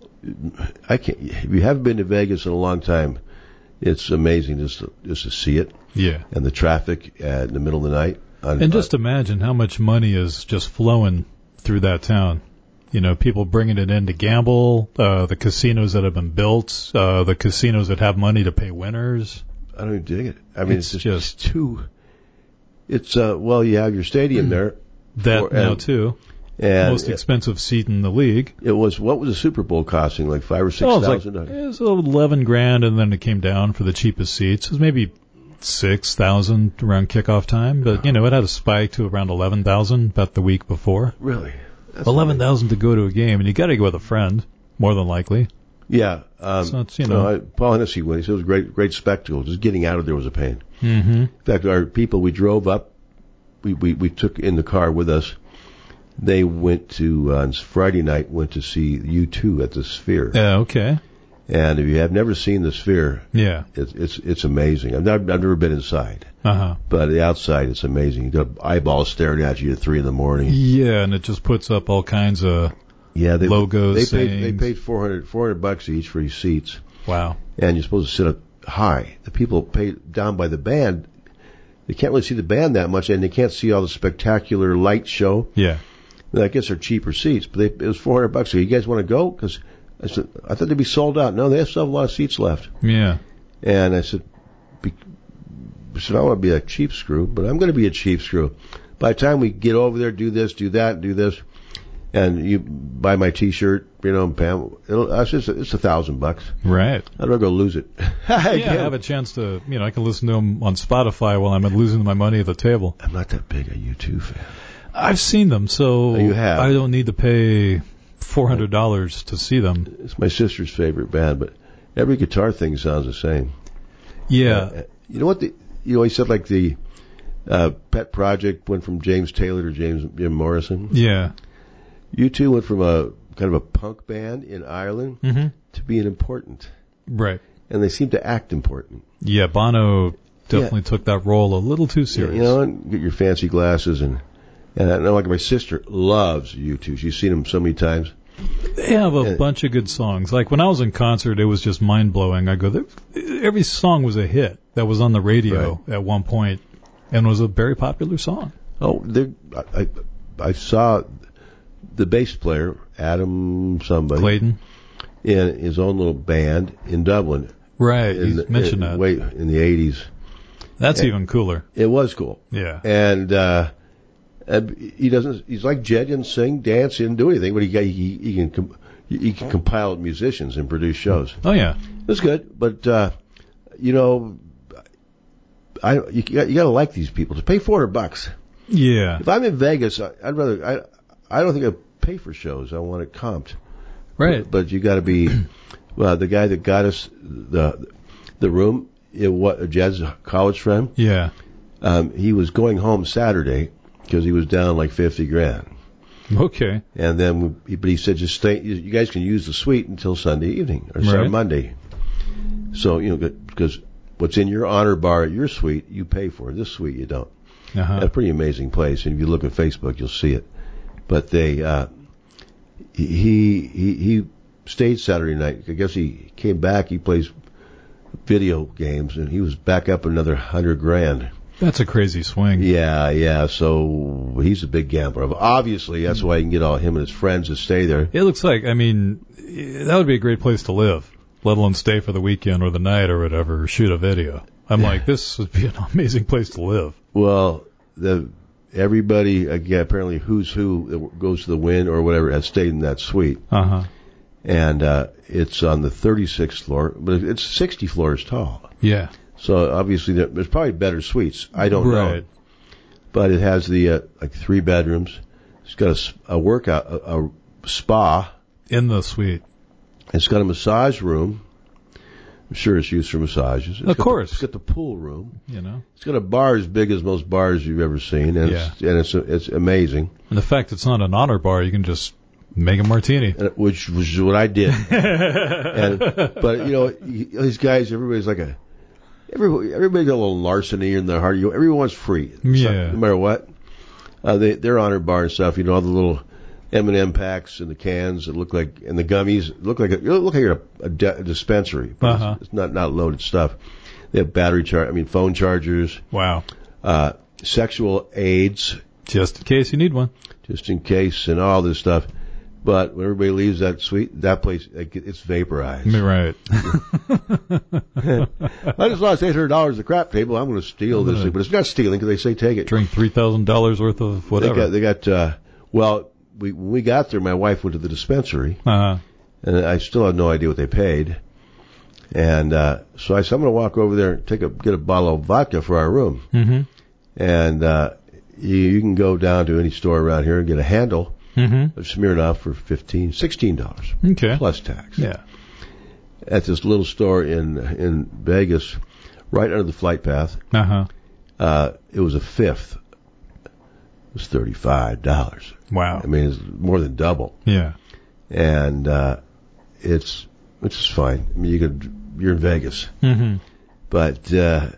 I can't. If you haven't been to Vegas in a long time, it's amazing just to, just to see it.
Yeah,
and the traffic at, in the middle of the night. On,
and just uh, imagine how much money is just flowing through that town. You know, people bringing it in to gamble, uh, the casinos that have been built, uh, the casinos that have money to pay winners.
I don't even dig it. I mean, it's,
it's
just,
just
too. It's uh, well, you have your stadium there.
That
for,
now
and,
too.
And
most expensive seat in the league.
It was what was the Super Bowl costing? Like five or six
oh,
thousand.
Like, it was eleven grand, and then it came down for the cheapest seats. It was maybe six thousand around kickoff time, but you know it had a spike to around eleven thousand about the week before.
Really,
eleven thousand to go to a game, and you got to go with a friend, more than likely.
Yeah, um,
so it's, you know,
no, I, Paul Hennessy went. He said it was a great, great spectacle. Just getting out of there was a pain.
Mm-hmm.
In fact, our people we drove up, we we, we took in the car with us. They went to uh, on Friday night. Went to see U two at the Sphere.
Yeah, okay.
And if you have never seen the Sphere,
yeah,
it's it's it's amazing. I've never, I've never been inside,
uh-huh.
but the outside it's amazing. You got eyeballs staring at you at three in the morning.
Yeah, and it just puts up all kinds of
yeah they,
logos.
They
sayings.
paid they paid four hundred four hundred bucks each for these seats.
Wow!
And you're supposed to sit up high. The people pay down by the band. They can't really see the band that much, and they can't see all the spectacular light show.
Yeah.
And I guess they're cheaper seats, but they, it was four hundred bucks. So you guys want to go? Because I said I thought they'd be sold out. No, they still have a lot of seats left.
Yeah.
And I said, be, I said I want to be a cheap screw, but I'm going to be a cheap screw. By the time we get over there, do this, do that, do this, and you buy my T-shirt, you know, Pam, it'll, I said it's a thousand bucks.
Right.
I'd rather go lose it.
yeah, I have a chance to, you know, I can listen to them on Spotify while I'm losing my money at the table.
I'm not that big a U two fan.
I've seen them, so
oh, you have.
I don't need to pay four hundred dollars to see them.
It's my sister's favorite band, but every guitar thing sounds the same.
Yeah.
Uh, you know what? The, you know, he said like the uh, Pet Project went from James Taylor to James Jim Morrison.
Yeah.
U two went from a kind of a punk band in Ireland
mm-hmm.
to being important.
Right.
And they seem to act important.
Yeah, Bono definitely yeah. took that role a little too serious.
You know, and get your fancy glasses and and I know like my sister loves U two. She's seen them so many times.
They have a
and,
bunch of good songs. Like when I was in concert, it was just mind blowing. I go, every song was a hit that was on the radio right. at one point, and was a very popular song.
Oh, I, I I saw the bass player Adam somebody
Clayton
in his own little band in Dublin.
Right,
in,
you mentioned
in,
that.
Wait, in the eighties.
That's
and
even cooler.
It was cool.
Yeah,
and. uh And he doesn't. He's like Jed. He doesn't sing, dance, he didn't do anything. But he he, he can com, he can compile musicians and produce shows.
Oh yeah,
it's good. But uh, you know, I you, you got to like these people to pay four hundred bucks.
Yeah.
If I'm in Vegas, I, I'd rather. I I don't think I pay for shows. I want it comped.
Right.
But, but you got to be. Well, the guy that got us the the room, it, what Jed's college friend.
Yeah.
Um, he was going home Saturday. Because he was down like fifty grand.
Okay.
And then, we, but he said, just stay, you guys can use the suite until Sunday evening, or
right.
Monday. So, you know, because what's in your honor bar at your suite, you pay for. This suite, you don't.
Uh-huh.
It's a pretty amazing place. And if you look at Facebook, you'll see it. But they, uh, he, he, he stayed Saturday night. I guess he came back, he plays video games, and he was back up another hundred grand.
That's a crazy swing.
Yeah, yeah. So he's a big gambler. Obviously, that's why he can get all him and his friends to stay there.
It looks like, I mean, that would be a great place to live, let alone stay for the weekend or the night or whatever, or shoot a video. I'm like, this would be an amazing place to live.
Well, the everybody, again, apparently who's who that goes to the Wynn or whatever has stayed in that suite.
Uh-huh.
And uh, it's on the thirty-sixth floor, but it's sixty floors tall.
Yeah.
So obviously there's probably better suites. I don't
right.
know, but it has the uh, like three bedrooms. It's got a, a workout, a, a spa
in the suite.
It's got a massage room. I'm sure it's used for massages. It's
of course,
the, it's got the pool room.
You know,
it's got a bar as big as most bars you've ever seen, and
yeah.
it's, and it's it's amazing.
And the fact it's not an honor bar, you can just make a martini,
and, which was what I did. and, but you know, these guys, everybody's like a. everybody, everybody got a little larceny in their heart. You, everyone's free.
Yeah.
So, no matter what. Uh, they, they're honor bar and stuff. You know, all the little M and M packs and the cans that look like, and the gummies look like a, you look like you're a, a, de- a dispensary. But
Uh-huh.
it's, it's not, not loaded stuff. They have battery char, I mean, phone chargers.
Wow.
Uh, sexual aids.
Just in case you need one.
Just in case and all this stuff. But when everybody leaves that suite, that place, it's vaporized.
Right.
I just lost eight hundred dollars at the crap table. I'm going to steal this thing. But it's not stealing because they say take it.
Drink three thousand dollars worth of whatever.
They got, they got uh, well, we, when we got there, my wife went to the dispensary.
Uh-huh.
And I still had no idea what they paid. And uh, so I said, I'm going to walk over there and take a, get a bottle of vodka for our room.
Mm-hmm.
And uh, you, you can go down to any store around here and get a handle.
Mm-hmm.
Of Smirnoff for fifteen, sixteen dollars.
Okay.
Plus tax.
Yeah.
At this little store in in Vegas, right under the flight path.
Uh-huh.
Uh, it was a fifth. It was thirty-five dollars.
Wow.
I mean, it's more than double.
Yeah.
And uh, it's it's just fine. I mean, you could you're in Vegas,
Mm-hmm.
but uh,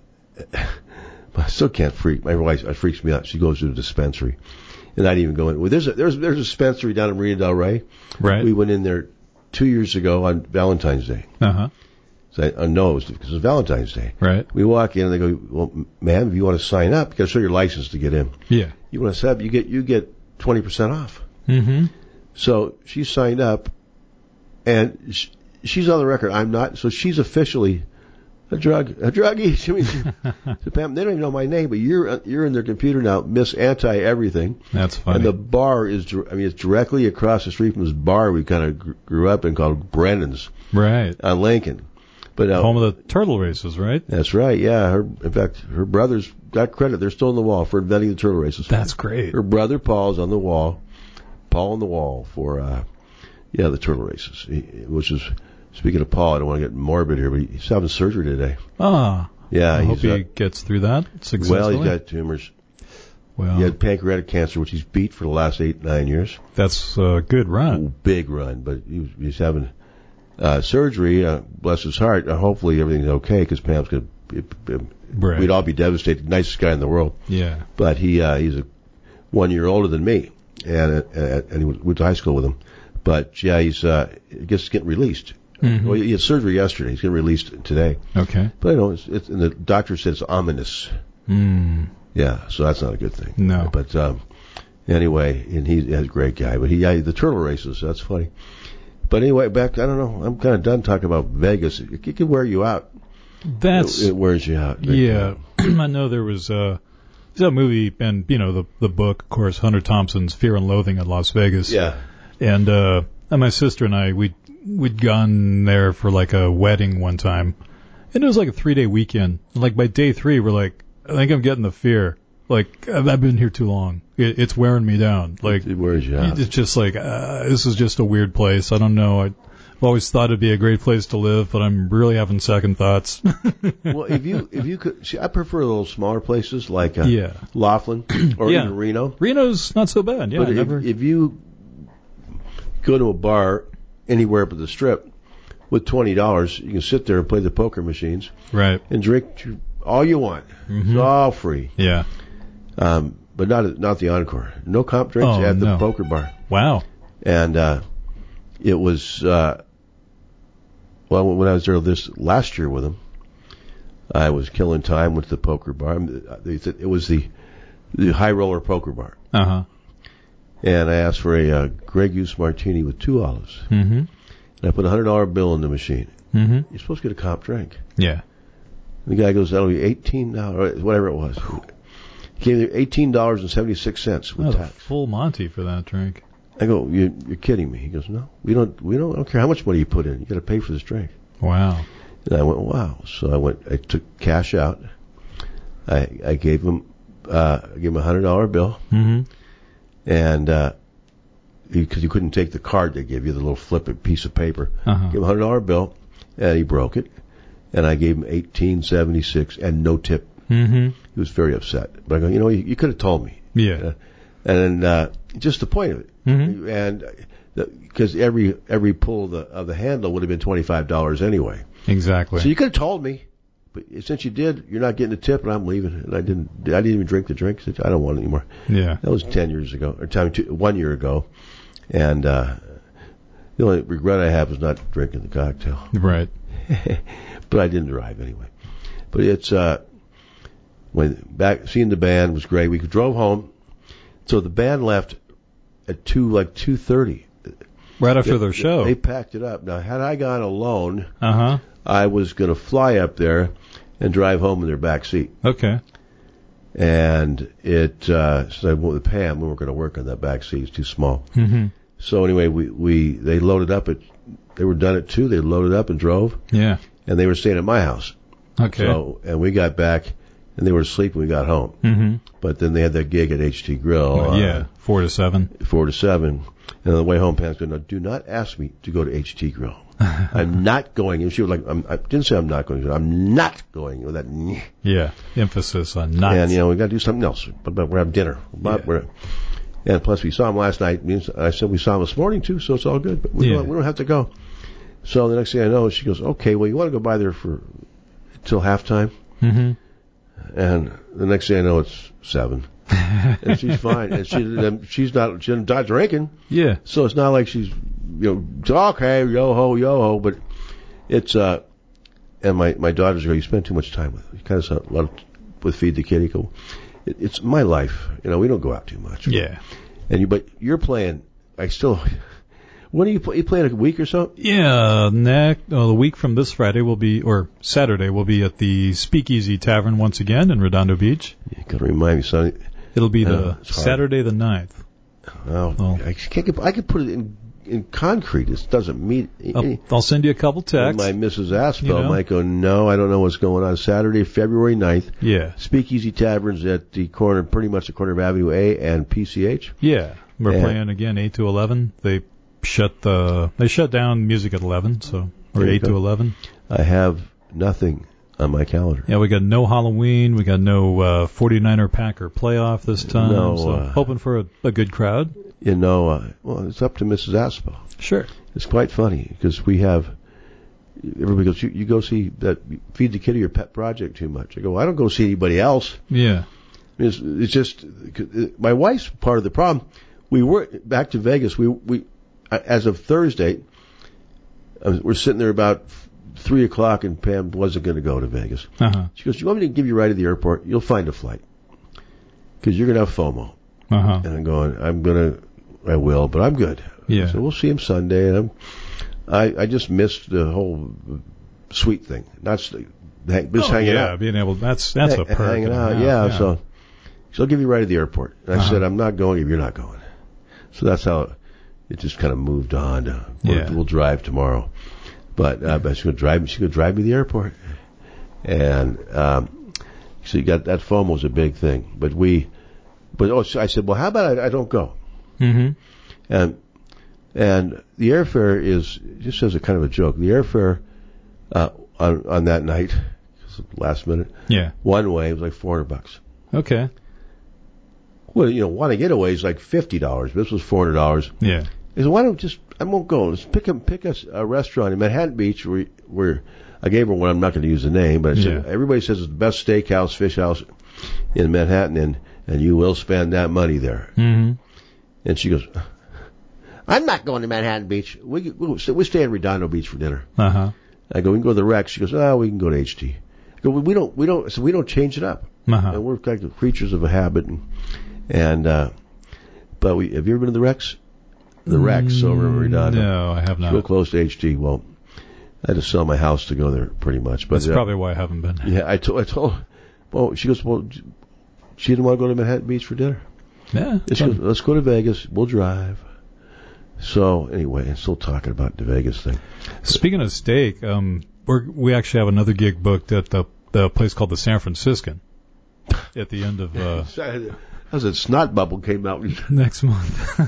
I still can't freak. My wife it freaks me out. She goes to the dispensary. And I'd even go in. Well, there's a, there's there's a dispensary down in Marina Del Rey.
Right.
We went in there two years ago on Valentine's Day.
Uh-huh.
So I, I know it was because it was Valentine's Day.
Right.
We walk in and they go, well, ma'am, if you want to sign up, you got to show your license to get in.
Yeah.
You want to sign up, you get you get twenty percent off.
Mm-hmm.
So she signed up, and sh- she's on the record. I'm not. So she's officially a drug a druggie. I mean, she, so Pam, they don't even know my name, but you're you're in their computer now, Miss Anti Everything.
That's funny.
And the bar is, I mean, it's directly across the street from this bar we kind of grew up in called Brennan's
Right.
on Lincoln. But uh,
Home of the turtle races, right?
that's right, yeah. Her, in fact, her brothers got credit. They're still on the wall for inventing the turtle races.
That's great.
Her brother Paul's on the wall, Paul on the wall for, uh, yeah, the turtle races. He, which is, speaking of Paul, I don't want to get morbid here, but he's having surgery today.
Ah.
Yeah,
I hope
he's,
he
uh,
gets through that successfully.
well, he's got tumors.
Well,
He had pancreatic cancer, which he's beat for the last eight, nine years.
that's a good run.
Big run, but he was, he's having uh, surgery. Uh, bless his heart. Uh, hopefully everything's okay because Pam's going to.
Right.
We'd all be devastated. Nicest guy in the world,
Yeah.
but he uh, he's a one year older than me, and uh, and he went to high school with him. But yeah, he's uh, I guess getting released.
Mhm.
Well, he had surgery yesterday. He's getting released today.
Okay.
But I know it's, it's and the doctor said it's ominous.
Mm.
Yeah, so that's not a good thing.
No.
But um, anyway, and he's a great guy. But he, yeah, the turtle races, that's funny. But anyway, back, I don't know, I'm kind of done talking about Vegas. It, it can wear you out.
That's
It, it wears you out.
yeah. I know there was uh, there's a movie and you know the the book, of course, Hunter Thompson's Fear and Loathing in Las Vegas.
Yeah.
And uh, and my sister and I we we'd gone there for like a wedding one time, and it was like a three day weekend. And like by day three, we're like, I think I'm getting the fear. Like I've, I've been here too long. It, it's wearing me down. Like
It wears you out.
it's just like uh, this is just a weird place. I don't know. I, I've always thought it'd be a great place to live, but I'm really having second thoughts.
Well, if you if you could, see, I prefer little smaller places like uh,
Yeah.
Laughlin or
Yeah.
even Reno.
Reno's not so bad. Yeah,
but
I
if,
never.
if you go to a bar anywhere but the Strip with twenty dollars, you can sit there and play the poker machines
Right.
and drink all you want.
Mhm.
It's all free.
Yeah.
Um, but not not the Encore. No comp drinks
Oh,
at the
no.
poker bar.
Wow.
And uh, it was uh, well when I was there this last year with them, I was killing time with the poker bar. They said it was the the high roller poker bar,
Uh huh.
and I asked for a uh, Grey Goose martini with two olives,
Mm-hmm.
and I put a hundred dollar bill in the machine.
Mm-hmm.
You're supposed to get a comp drink.
Yeah.
And the guy goes, "That'll be eighteen dollars, whatever it was." He gave me eighteen dollars and seventy six cents with
That's a
tax.
full Monty for that drink.
I go, you, "You're kidding me?" He goes, "No, we don't. We don't, I don't care how much money you put in. You got to pay for this drink."
Wow.
And I went, "Wow!" So I went. I took cash out. I I gave him uh, I gave him a hundred dollar bill,
Mm-hmm.
and uh, because you couldn't take the card they give you, the little flip piece of paper.
Uh-huh.
Gave him a hundred dollar bill, and he broke it. And I gave him eighteen seventy six and no tip.
Mm-hmm.
He was very upset. But I go, you know, you, you could have told me.
Yeah.
Uh, and uh, just the point of it.
Mm-hmm.
And because every every pull of the of the handle would have been twenty five dollars anyway.
Exactly.
So you could have told me. but since you did, you're not getting a tip, and I'm leaving. And I didn't, I didn't even drink the drink. I said, I don't want it anymore.
Yeah.
That was ten years ago, or time two, one year ago, and uh, the only regret I have is not drinking the cocktail.
Right.
But I didn't drive anyway. But it's uh, when back seeing the band was great. We drove home, so the band left at two, like two thirty.
Right after
they,
their show.
They packed it up. Now, had I gone alone,
uh-huh.
I was going to fly up there and drive home in their back seat.
Okay.
And it, uh, so I went with Pam. We weren't going to work on that back seat. It's too small.
Mm-hmm.
So anyway, we, we, they loaded up at, they were done at two. They loaded up and drove.
Yeah.
And they were staying at my house.
Okay.
So, and we got back and they were asleep when we got home.
Mm-hmm.
But then they had that gig at H T Grill.
Well, yeah.
Uh,
Four to seven.
Four to seven. And on the way home, Pam's going, no, do not ask me to go to H T Grill. I'm not going. And she was like, I'm, I didn't say I'm not going. She said, I'm not going. With that.
Yeah. Emphasis on not.
And, you know, we got to do something else. But, but we're having dinner. But
yeah.
we're, and plus, we saw him last night. I said we saw him this morning, too, so it's all good. But we,
yeah.
don't, we don't have to go. So the next thing I know, she goes, okay, well, you want to go by there for till halftime?
Mm-hmm.
And the next thing I know, it's seven. And she's fine. And she, she's not, she's not drinking.
Yeah.
So it's not like she's, you know, okay, yo ho, yo ho, but it's, uh, and my, my daughters go, you spend too much time with, you kind of a lot of, with Feed the Kitty. Go, it, it's my life. You know, we don't go out too much.
Yeah.
And you, but you're playing, I still, when are you, play, you playing a week or so?
Yeah, next, oh, the week from this Friday will be, or Saturday will be at the Speakeasy Tavern once again in Redondo Beach.
You gotta remind me, son.
It'll be the
uh,
Saturday the ninth.
Oh,
well,
I can't get, I could put it in, in concrete. It doesn't meet.
I'll, I'll send you a couple texts.
My Missus Aspel
you know?
might go, no, I don't know what's going on. Saturday, February ninth.
Yeah.
Speakeasy Taverns at the corner, pretty much the corner of Avenue A and P C H.
Yeah. We're
and
playing again eight to eleven. They shut the, they shut down music at eleven, so, or eight to eleven.
I have nothing on my calendar.
Yeah, we got no Halloween. We got no uh, forty-niner Packer playoff this time.
No,
so
uh,
hoping for a, a good crowd.
You know, uh, well, it's up to Missus Aspel.
Sure.
It's quite funny because we have, everybody goes, you, you go see that Feed the Kitty or Pet Project too much. I go, I don't go see anybody else.
Yeah.
It's, it's just, my wife's part of the problem. We were, back to Vegas, we, we, as of Thursday, we're sitting there about three o'clock and Pam wasn't going to go to Vegas.
Uh-huh.
She goes, you want me to give you a ride to the airport? You'll find a flight. Because you're going to have FOMO.
Uh-huh.
And I'm going, I'm going to, I will, but I'm good.
Yeah.
So we'll see him Sunday. And I'm, I, I just missed the whole sweet thing. Not just
oh,
hanging
yeah,
out.
being able, that's, that's
ha-
a perk.
Hanging out, yeah, yeah. So, so I'll give you a ride to the airport. And I
uh-huh.
said, I'm not going if you're not going. So that's how it just kind of moved on. To, we'll,
yeah.
we'll drive tomorrow. But, uh, but she's going to drive me, she's going to drive me to the airport. And, um, so you got, that FOMO was a big thing. But we, but oh, so I said, well, how about I, I don't go?
Mm-hmm.
And, and the airfare is, just as a kind of a joke, the airfare, uh, on, on that night, last minute,
yeah,
one way was like four hundred bucks.
Okay.
Well, you know, one getaway is like fifty dollars. This was four hundred dollars.
Yeah.
He said, why don't just, I won't go. Let's pick a, pick us a restaurant in Manhattan Beach where, where I gave her one. I'm not going to use the name, but I said,
yeah.
everybody says it's the best steakhouse, fish house in Manhattan, and, and you will spend that money there.
Mm-hmm.
And she goes, I'm not going to Manhattan Beach. We, we, we stay in Redondo Beach for dinner.
Uh-huh.
I go, we can go to the Rex. She goes, oh, we can go to H T. I go, we don't, we don't, so we don't change it up.
Uh-huh.
And we're kind of creatures of a habit. And, and uh, but we, have you ever been to the Rex? The Rex over in Redondo.
No, I have not.
It's real close to H T. Well, I had to sell my house to go there pretty much. But
that's uh, probably why I haven't been.
Yeah, I told, I told, well, she goes, well, she didn't want to go to Manhattan Beach for dinner.
Yeah.
She goes, let's go to Vegas. We'll drive. So anyway, I'm still talking about the Vegas thing.
Speaking of steak, um, we're, we actually have another gig booked at the the place called the San Franciscan at the end of uh,
how's that snot bubble came out
next month.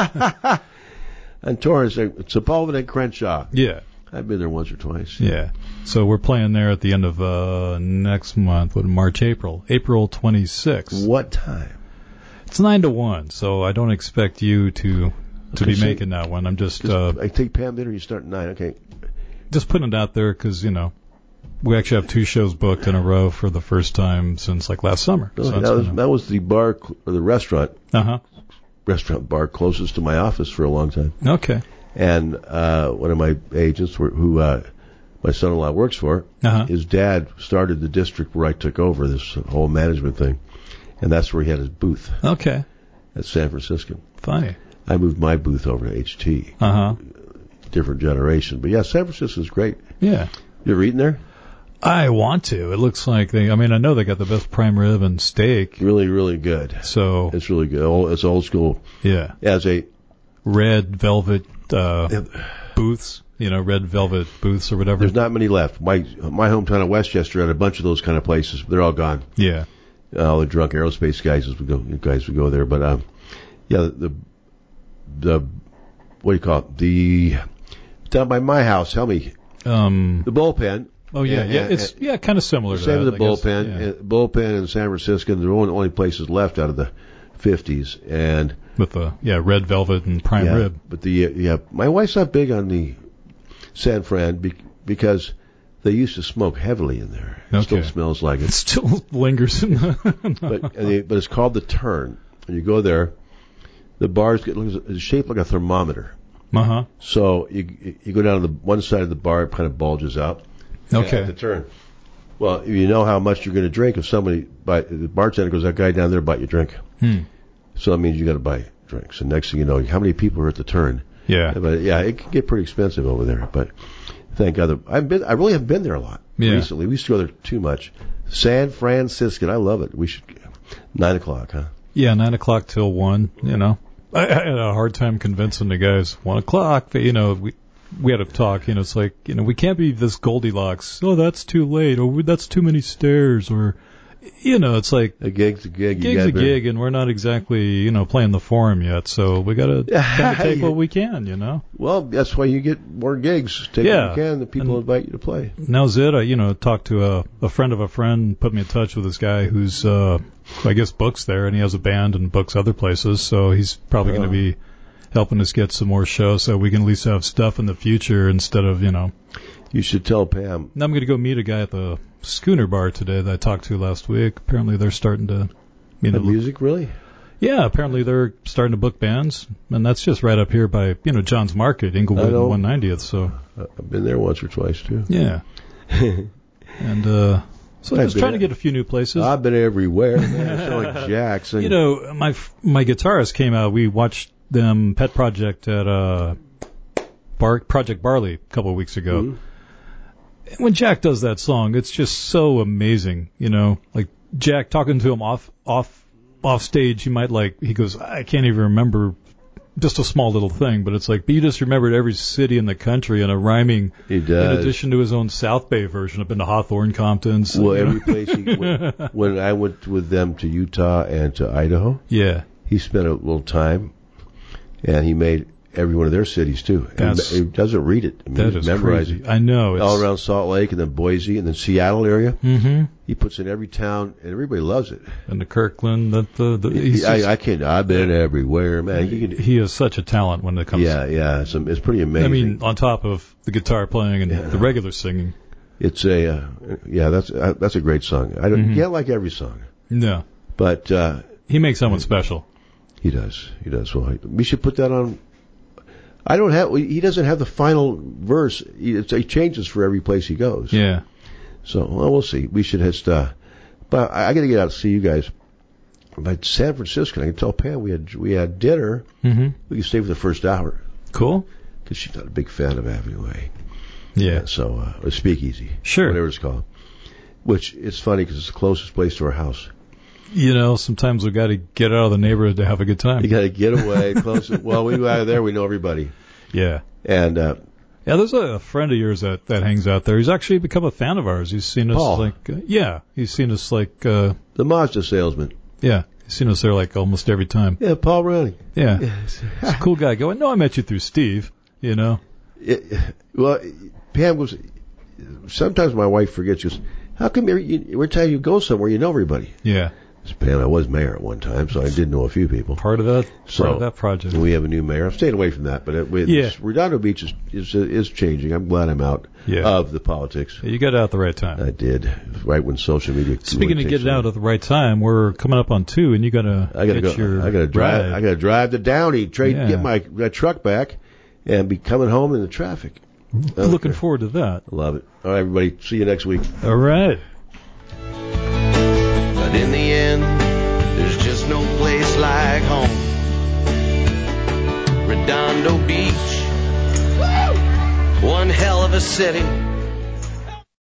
And Torrance, Sepulveda and Crenshaw.
Yeah,
I've been there once or twice.
Yeah, so we're playing there at the end of uh, next month, what, March, April, April twenty-sixth.
What time?
It's nine to one, so I don't expect you to. To
okay,
be
so
making that one. I'm just... Uh,
I take Pam dinner, you start at nine, okay.
Just putting it out there because, you know, we actually have two shows booked in a row for the first time since like last summer.
Oh,
So
that
it's
was
been
that was the bar cl- or the restaurant
a- uh-huh.
restaurant bar closest to my office for a long time.
Okay.
And uh, one of my agents, were, who uh, my son-in-law works for,
Uh-huh.
his dad started the district where I took over this whole management thing, and that's where he had his booth
Okay.
at San Francisco.
Funny.
I moved my booth over to H T,
Uh-huh.
different generation. But yeah, San Francisco's great.
Yeah.
You ever eaten there?
I want to. It looks like they, I mean, I know they got the best prime rib and steak.
Really, really good.
So,
It's really good. Old- It's old school.
yeah.
As a
Red velvet, uh, booths, you know, red velvet booths or whatever.
there's not many left. My my hometown of Westchester had a bunch of those kind of places. They're all gone.
Yeah.
All the drunk aerospace guys would go guys would go there. But um, yeah, the the what do you call it? The down by my house. Tell me
Um,
the bullpen.
oh yeah,
and-
yeah.
and-
It's, yeah, kind of similar to
Same
that.
with the
I guess.
bullpen.
Yeah.
Uh, bullpen in San Francisco. They're the only, only places left out of the fifties. And
With the, yeah, red velvet and prime
yeah,
rib.
but the uh, yeah, my wife's not big on the San Fran be, because they used to smoke heavily in there. It still
Okay.
smells like
It
it.
still lingers in the,
But and they, but it's called the Turn. And you go there, the bars get it's shaped like a thermometer.
uh-huh.
So you you go down to the one side of the bar, it kind of bulges out.
Okay.
At the turn. Well, you know how much you're going to drink if somebody buy the bartender goes, that guy down there bought you a drink.
Hmm.
So that means you got to buy drinks. And next thing you know, how many people are at the turn?
Yeah.
But yeah, it can get pretty expensive over there. But thank God, that- I've been. I really haven't been there a lot
Yeah.
recently. We used to go there too much. San Francisco, I love it. We should nine o'clock, huh?
Yeah, nine o'clock till one, you know. I, I had a hard time convincing the guys, one o'clock, but, you know, we, we had a talk, you know, it's like, you know, we can't be this Goldilocks. Oh, that's too late, or that's too many stairs, or, you know, it's like,
A gig's a gig. You
gig's
gotta
a
be-
gig, and we're not exactly, you know, playing the forum yet, so we gotta kind of take what we can, you know.
Well, that's why you get more gigs. Take
Yeah.
what you can. The people
And-
invite you to play.
Now's it. I, you know, talked to a, a friend of a friend, put me in touch with this guy who's, uh, I guess books there, and he has a band and books other places, so he's probably going
Oh.
to be helping us get some more shows so we can at least have stuff in the future instead of, you know.
You should tell Pam.
Now I'm going to go meet a guy at the Schooner Bar today that I talked to last week. Apparently they're starting to, you know,
The music, really?
yeah, apparently they're starting to book bands, and that's just right up here by, you know, John's Market, Inglewood
I know.
and one ninetieth, so,
I've been there once or twice too.
yeah. And, uh, so I'm
I've
just
been
trying to
there.
get a few new places.
I've been everywhere. Man, I sound like Jackson.
You know, my my guitarist came out. We watched them Pet Project at uh, Bar, Project Barley a couple of weeks ago.
Mhm.
When Jack does that song, it's just so amazing. You know, like Jack talking to him off off off stage, he might like he goes, I can't even remember just a small little thing, but it's like, but you just remembered every city in the country and a rhyming.
He
In
does.
addition to his own South Bay version, I've been to Hawthorne, Compton. so,
Well,
you know.
every place he when, when I went with them to Utah and to Idaho,
Yeah,
he spent a little time, and he made every one of their cities too. And
That's-
he doesn't read it. I mean,
that
he
is
memorized
crazy.
it.
I know. It's,
All around Salt Lake and then Boise and then Seattle area.
Mm-hmm.
He puts in every town, and everybody loves it.
And the Kirkland, that the, the he's
I,
just-
I can't. I've been everywhere, man. He can,
he is such a talent when it comes.
yeah, yeah. It's, it's pretty amazing.
I mean, on top of the guitar playing and
Yeah.
the regular singing.
it's a uh, yeah. That's uh, that's a great song. I don't
Mhm.
you can't like every song,
No,
but uh,
he makes someone special.
he does. He does. Well, we should put that on. I don't have. He doesn't have the final verse. He, it's, he changes for every place he goes.
Yeah.
So well, we'll see. We should just. Uh, but I, I got to get out to see you guys. But San Francisco, I can tell Pam we had we had dinner.
Mm-hmm.
We could stay for the first hour
Cool.
because she's not a big fan of Avenue A.
Yeah.
So uh, or Speakeasy,
Sure.
whatever it's called. Which it's funny because it's the closest place to our house.
You know, sometimes we got to get out of the neighborhood to have a good time.
You got to get away close. Well, we go out of there. We know everybody.
Yeah.
And uh,
Yeah, there's a friend of yours that, that hangs out there. He's actually become a fan of ours. He's seen us
Paul.
like, uh, yeah, he's seen us like, uh,
the Mazda salesman.
yeah, he's seen us there like almost every time.
Yeah, Paul Ronnie.
Yeah.
Yes.
He's a cool guy going, no, I met you through Steve, you know?
It, well, Pam was. Sometimes my wife forgets. She goes, "How come every, you, every time you go somewhere, you know everybody?"
Yeah.
Pam, I was mayor at one time, so I did know a few people.
Part of that,
so,
part of that project.
We have a new mayor. I'm staying away from that, but it, it,
yeah.
Redondo Beach is, is is changing. I'm glad I'm out
yeah.
of the politics.
Yeah, you got out at the right time.
I did, right when social media.
Speaking of getting out at the right time, we're coming up on two, and you gotta.
I gotta
get
go.
Your
I gotta drive.
ride.
I gotta drive to Downey, trade,
yeah.
get my, my truck back, and be coming home in the traffic.
Okay. Looking forward to that.
I love it. All right, everybody. See you next week.
All right.
But in the end, there's just no place like home. Redondo Beach, one hell of a city.